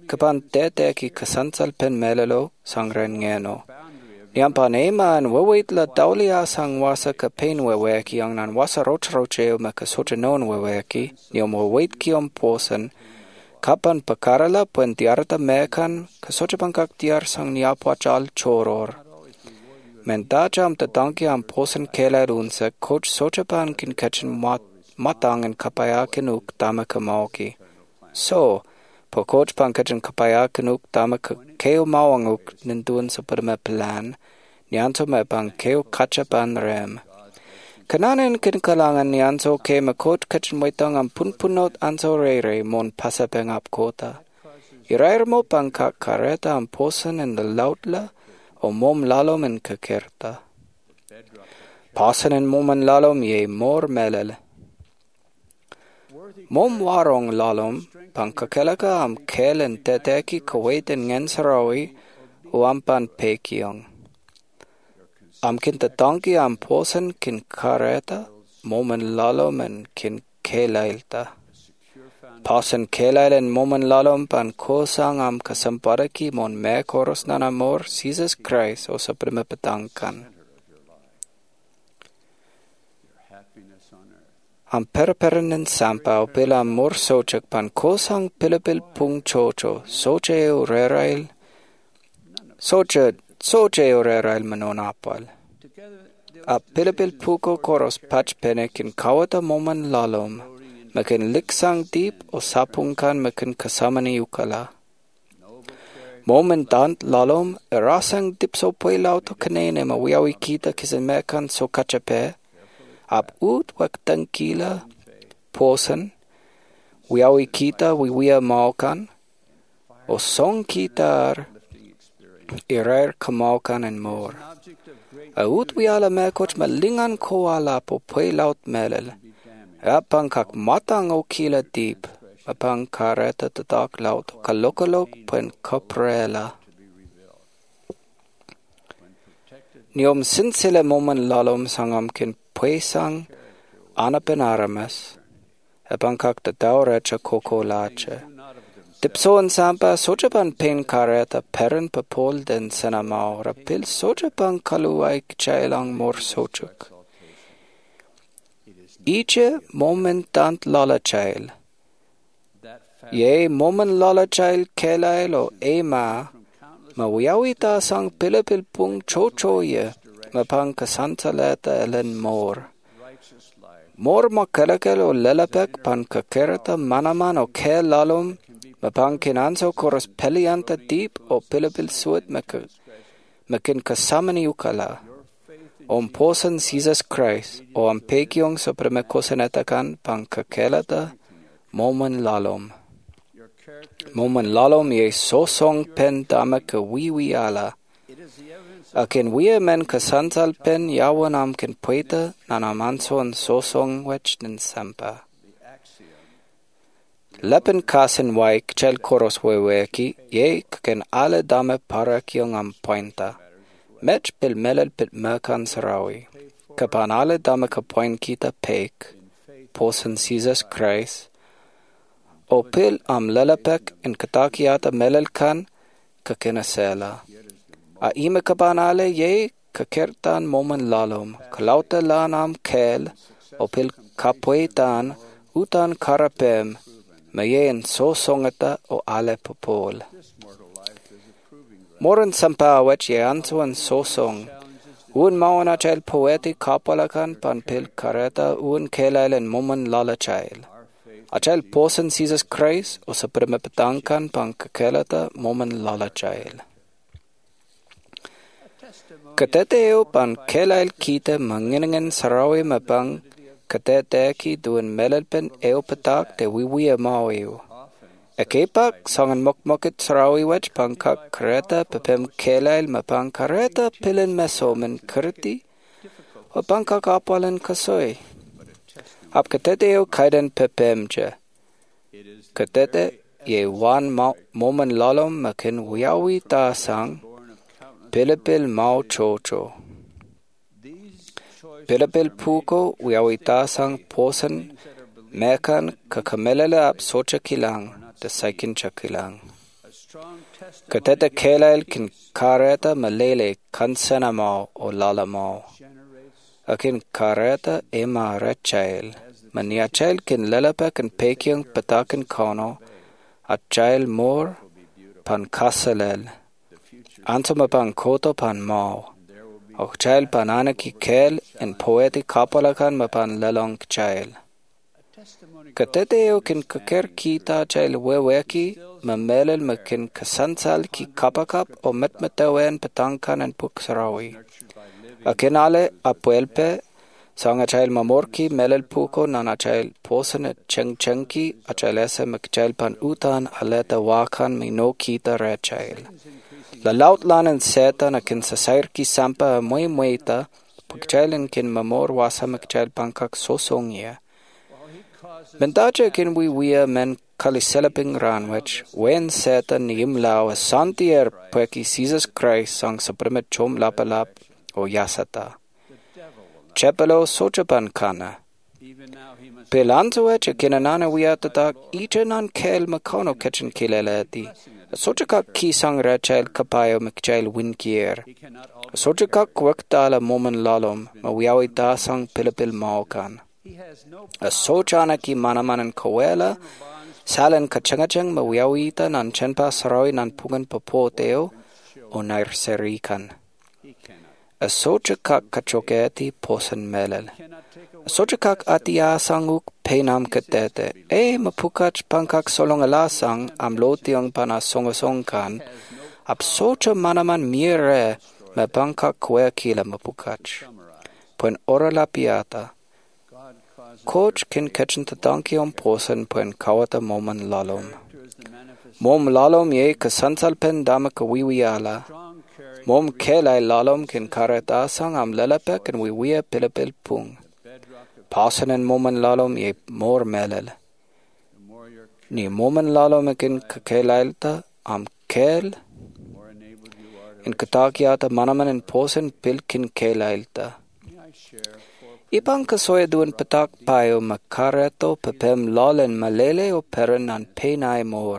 kapan tete ki kasansal pen melelo sangren ngeno. Niam panema an wawait la daulia sang wasa ka pain waweki ang nan wasa rochrocheo ma ka sojanon waweki niom wawait ki om posen kapan pakarala pen tiarta mekan ka sojabangkak tiar sang niapo achal choror. Men dajam ta danki am posen kela runse coach sojapan kin kachen matang en kapaya kinuk dama kamauki. So, po coach pan kachen kapaya kinuk dama keo mawanguk nindun sa padama plan nianto me pang keo kacha pan rem. Kananen kin kalangan nianto ke ma coach kachen moitang am punpunot anso re mon pasapeng ap kota. Irair mo pang kareta am posen en the lautla o mom lalom en kakerta. Pasen en mom en lalom ye mor melel. Mom warong lalom pang kakelaka am kelen teteki kawait en ngensarawi o ampan pekiong. Am kin tatanki am posen kin kareta mom en lalom en kin kelailta. Pasen kelail en mom en lalom pan kosang am kasamparaki mon me koros nan amor Jesus Christ o saprime petangkan. Am perperenen sampa o pila amor sochak pan kosang pilipil pung chocho soche o rerail manon apal. A pilipil puko koros patch penek in kawata moman lalom makin liksang deep o sapungkan makin kasamani ukala. Momen dant lalom erasang dip so puilaw to kanene mawiawi kita kisamekan so kachape. Ab ut wak tankila posen wiawi kita wiwia maukan o song kitar irer kamaukan en mor. A ut wiala mekoch malingan koala po puilaut melel. Apang kak matang o kila deep apang kareta tatak laut kalokalok pen kaprela. Niom sinsile momen lalom sangam kin puesang anapen aramas apang kak tatauracha koko lache. Tipso en sampa sojapan pen kareta peren papol den senamau rapil sojapan kaluaik chailang mor sochuk. Iche momentant lala chail. Ye moment lala chail kelail o ema mawiawita sang pilipil pung chocho ye mapang kasantaleta elen mor. Mor makalakel o lelapek pan kakerata manaman o ke lalom mapang kinanso koros pelianta deep o pilipil suet makin kasamani ukala. Om posen Jesus Christ o am pekiong supreme kosenetakan pang kakelata momen lalom. Momen lalom ye sosong pen dama ka wiwi ala. Akin wia men kasantal pen yawan am kin pueta nanamanson sosong wech nin sampa. Lepen kasen waik chel koros weweki ye kaken ale dame parakiong am pointa. Mech pil melel pit merkan sarawi. Kapan ale dame ka point kita pek. Posen Jesus Christ. O pil am lelepek in katakiata melel kan kakinasela. A ime kapan ale ye kakertan momen lalom. Kalauta lan am kel. O pil kapuetan utan karapem. Mayen so songata o ale popol. Moren sampa wech ye ansuan so song. Un mawana chail poeti kapalakan pan pil kareta un kelailen momen lala chail. A chail posen Jesus Christ o supreme petangkan pan kakelata momen lala chail. Kateteo pan kelail kita manginangan sarawi mapang kateteki duen melelpen eo petak de wiwia maweo. Ekepak sangan mokmokit sarawi wech pangkak kareta pepem kelail mapang kareta pilin mesomen kerti o pangkak apalen kasoy. Ap kateteo kaidan pepemje. Katete ye wan momen lalom makin wiawi tasang pilipil mau chocho. Pilipil puko wiawi tasang posen mekan kakamelele ap socha kilang. The second chakilang. Kateta kelail kin kareta malele kansana mau o lala mau. Akin kareta ema rechail. Mania chail kin lelapa kin pekiang patakin kono. A chail more pan kasalel. Antoma pan koto pan mau. O chail pan anaki kel in poeti kapalakan mapan lalong chail. Kateteo kin kaker kita chail weweki mamelel makin kasansal ki kapakap o metmetawen petangkan en puksarawi. Akinale apuelpe sanga chail mamorki melel puko nana chail posene chengchenki a chailese makchail pan utan aleta wakan mino kita re chail. La lautlanen setan akin sasairki sampa muy muita pukchailin kin mamor wasa makchail pankak sosongia. Bentaja kin wia men kaliselaping ranwich wen setan nimlau a santier peki Jesus Christ sang supremet chom lapalap o yasata. Chepelo sochapan kana. Pelanzoe kinanana wiatatak ichanan kel makono kitchen kileleti. Sochaka ki sang rechail kapayo mikchail winkier. Sochaka kwaktala momen lalom mawiawi ta sang pilipil maokan. A sochana ki manamanan kawela salen kachangachang mawiawita nan chenpa saroy nan pungan popoteo o nair serikan. A sochakak kachoketi posen melel. A sochakak atia sanguk penam katete. Mapukach pankak solongalasang amlotiong pana songasongkan. Ap socha manaman mire me pankak kwe kila mapukach. Puen ora la piata. Coach kin ketchen ta donkey on posen puen kawata moman lalom. Mom lalom ye kasansal pen dama kawiwiala. Mom kelai lalom kin kareta sang am lalape kin wiwiya pilapil pung. Pasen en moman lalom ye mor melel. Ni moman lalom kin kakelailta am kel. In katakiata manaman en posen pil kin kelailta. Ipang kasoya duan patak payo makareto pepem lolen malele o peren an penai mor.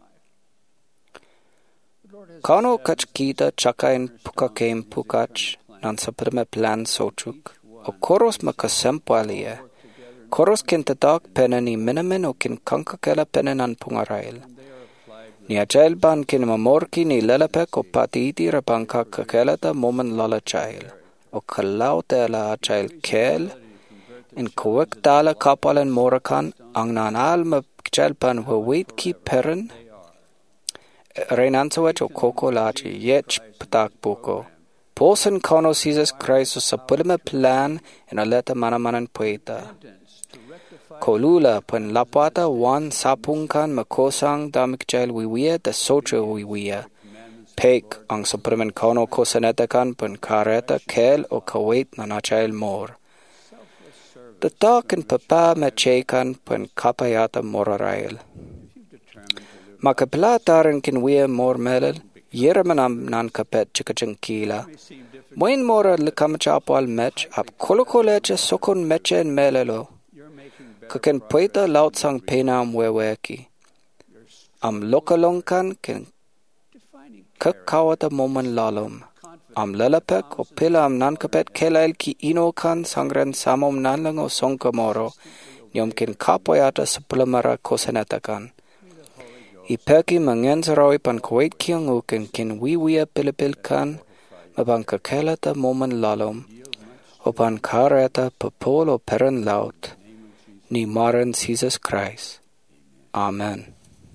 Kano kach kita chakain pukakem pukach nan saprime plan sochuk. O koros makasempualia. Koros kin tatak penani minamin o kin kankakela penen an pungarail. Ni ajail ban kin mamorki ni lelepek o patiti rapangka kakelata momen lalachail. O kalautela ajail kel. In kuwek tala kapalen morakan ang nanal mapkchalpan wawit ki peren. Reinansawach o koko lachi yech patak buko. Posen kono Jesus Christ o sapulime plan in aleta manamanan poeta. Kolula pen lapata wan sapungkan makosang damikjail wiwia da socho wiwia. Pek ang supremen kono kosanetakan pen kareta kel o kawait nanachail mor. The talk and papa machekan pen kapayata morarail. Makaplataran kin wia mor melel. Yeramanam nan kapet chikachankila. Moin mora likamachapal mech ap kolokoleche sokon meche en melelo. Kaken poeta lautsang penam weweki. Am lokalongkan ken kakawata moman lalom. Am lalapek o pila am nan kapet kelail ki inokan sangren samom nanlang o songkamoro. Nyom ken kapoyata sapulamara kosanetakan. Ipeki mangensarawi pan kuwait kiang uken kin wiwiya pilipil kan mabang kakelata moman lalom o pan kareta papol o peren laut ni maran Jesus Christ. Amen.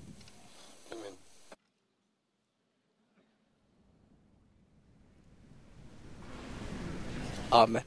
Amen.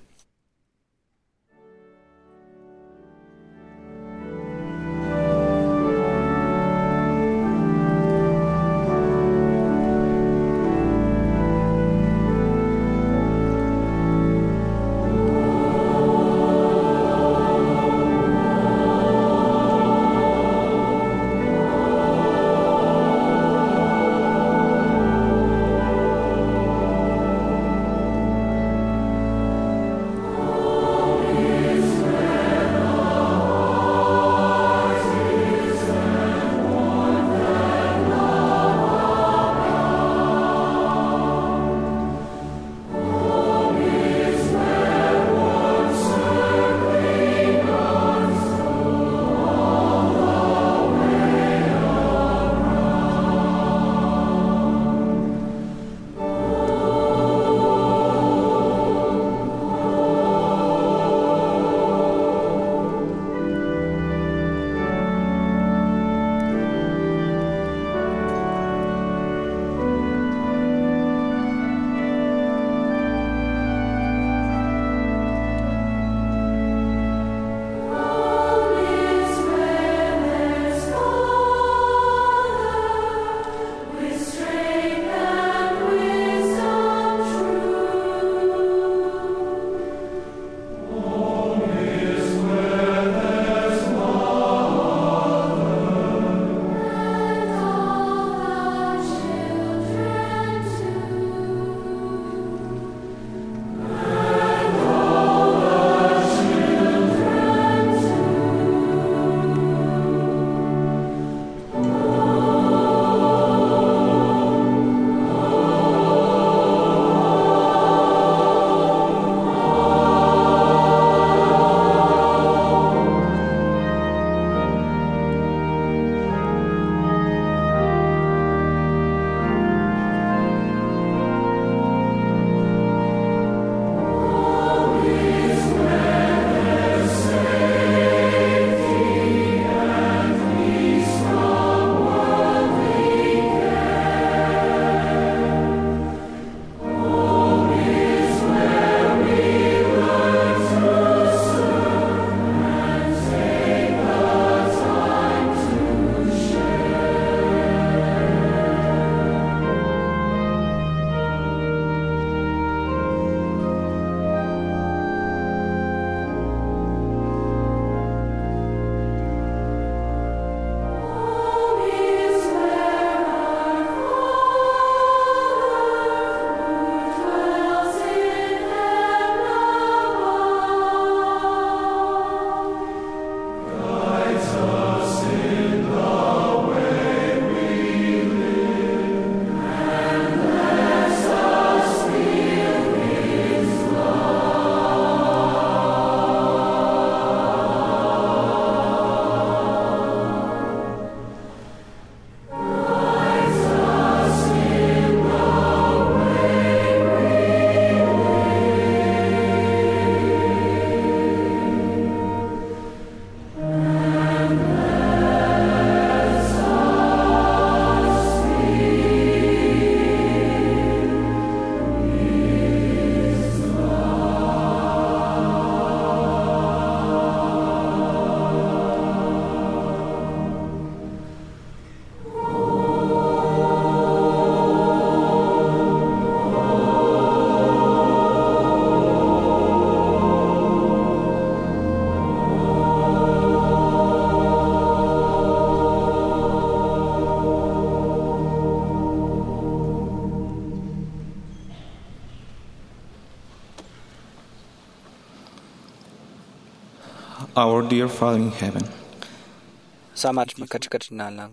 Our dear Father in heaven, Samach makachkat na lang.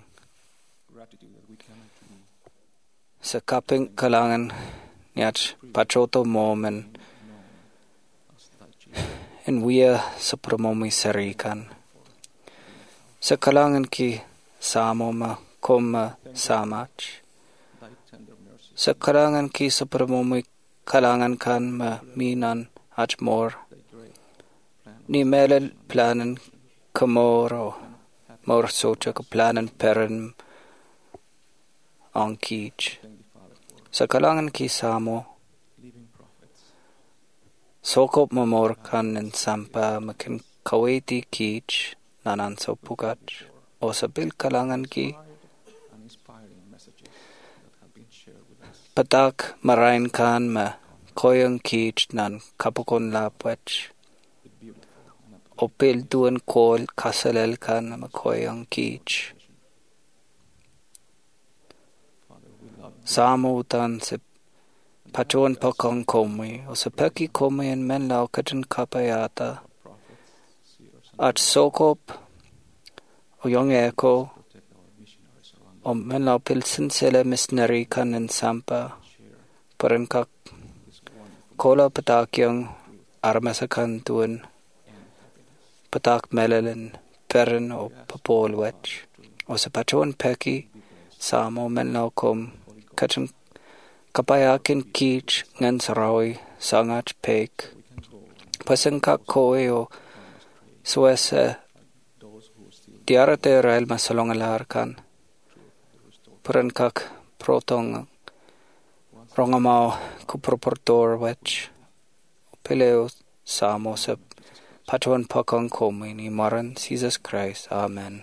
Sa kaping kalangan niyat patroto momen in wia sa promomi sarikan. Sa kalangan ki samo ma koma samach. Sa kalangan ki sa promomi kalangan kan ma minan at mor. Ni melel planen kamoro mor socha ka planen peren ang kich. Sa kalangan ki samo sokop mamor kan en sampa makin kaweti kich nanan so pukat o sa bil kalangan ki patak marain kan ma koyang kich nan kapukon lapwech o pil duan kol kasalel kan ma koyang kich samo utan se patuan pakong komi o sa peki komi en men lau katan kapayata at sokop o yong eko o men lau pilsin sila missionary kan en sampa parinkak kola patakyang armasakan tuan patak melelen perin o papolwech o sa patuan peki samo men lau kom katan kapayakin kich ngan sarawi sangat pek pasengkak koe o suese diarate rail masalongalarkan perenkak protong rongamau kuproportor wech peleo samo sa patuan pakang komi ni maran Jesus Christ. Amen.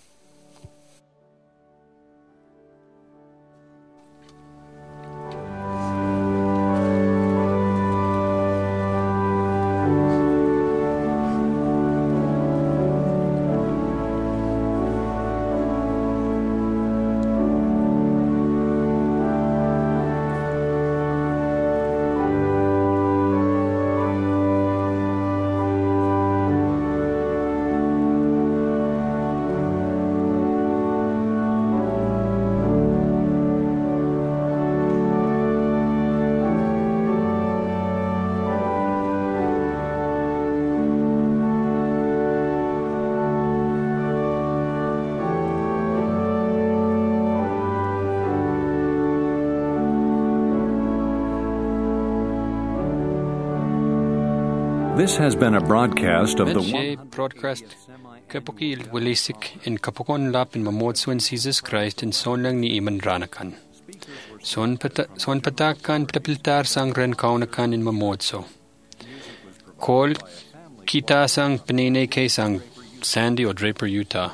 This has been a broadcast of the broadcast Kapukil Wilisik in Kapukon Lap in Mamotsuan Jesus Christ in Sonlang ni Iman Ranakan. Son Patakan Tapiltar Sang Ren Kaunakan in Mamotso. Call Kita Sang Penene K Sang Sandy or Draper, Utah.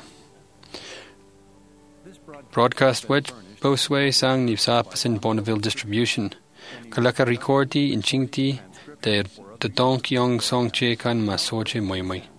Broadcast Wedge Bosway Sang Nipsapas in Bonneville Distribution. Kalaka Recordi in Chingti, the Donk Yong Song Che Kan Masoche Moi Moi.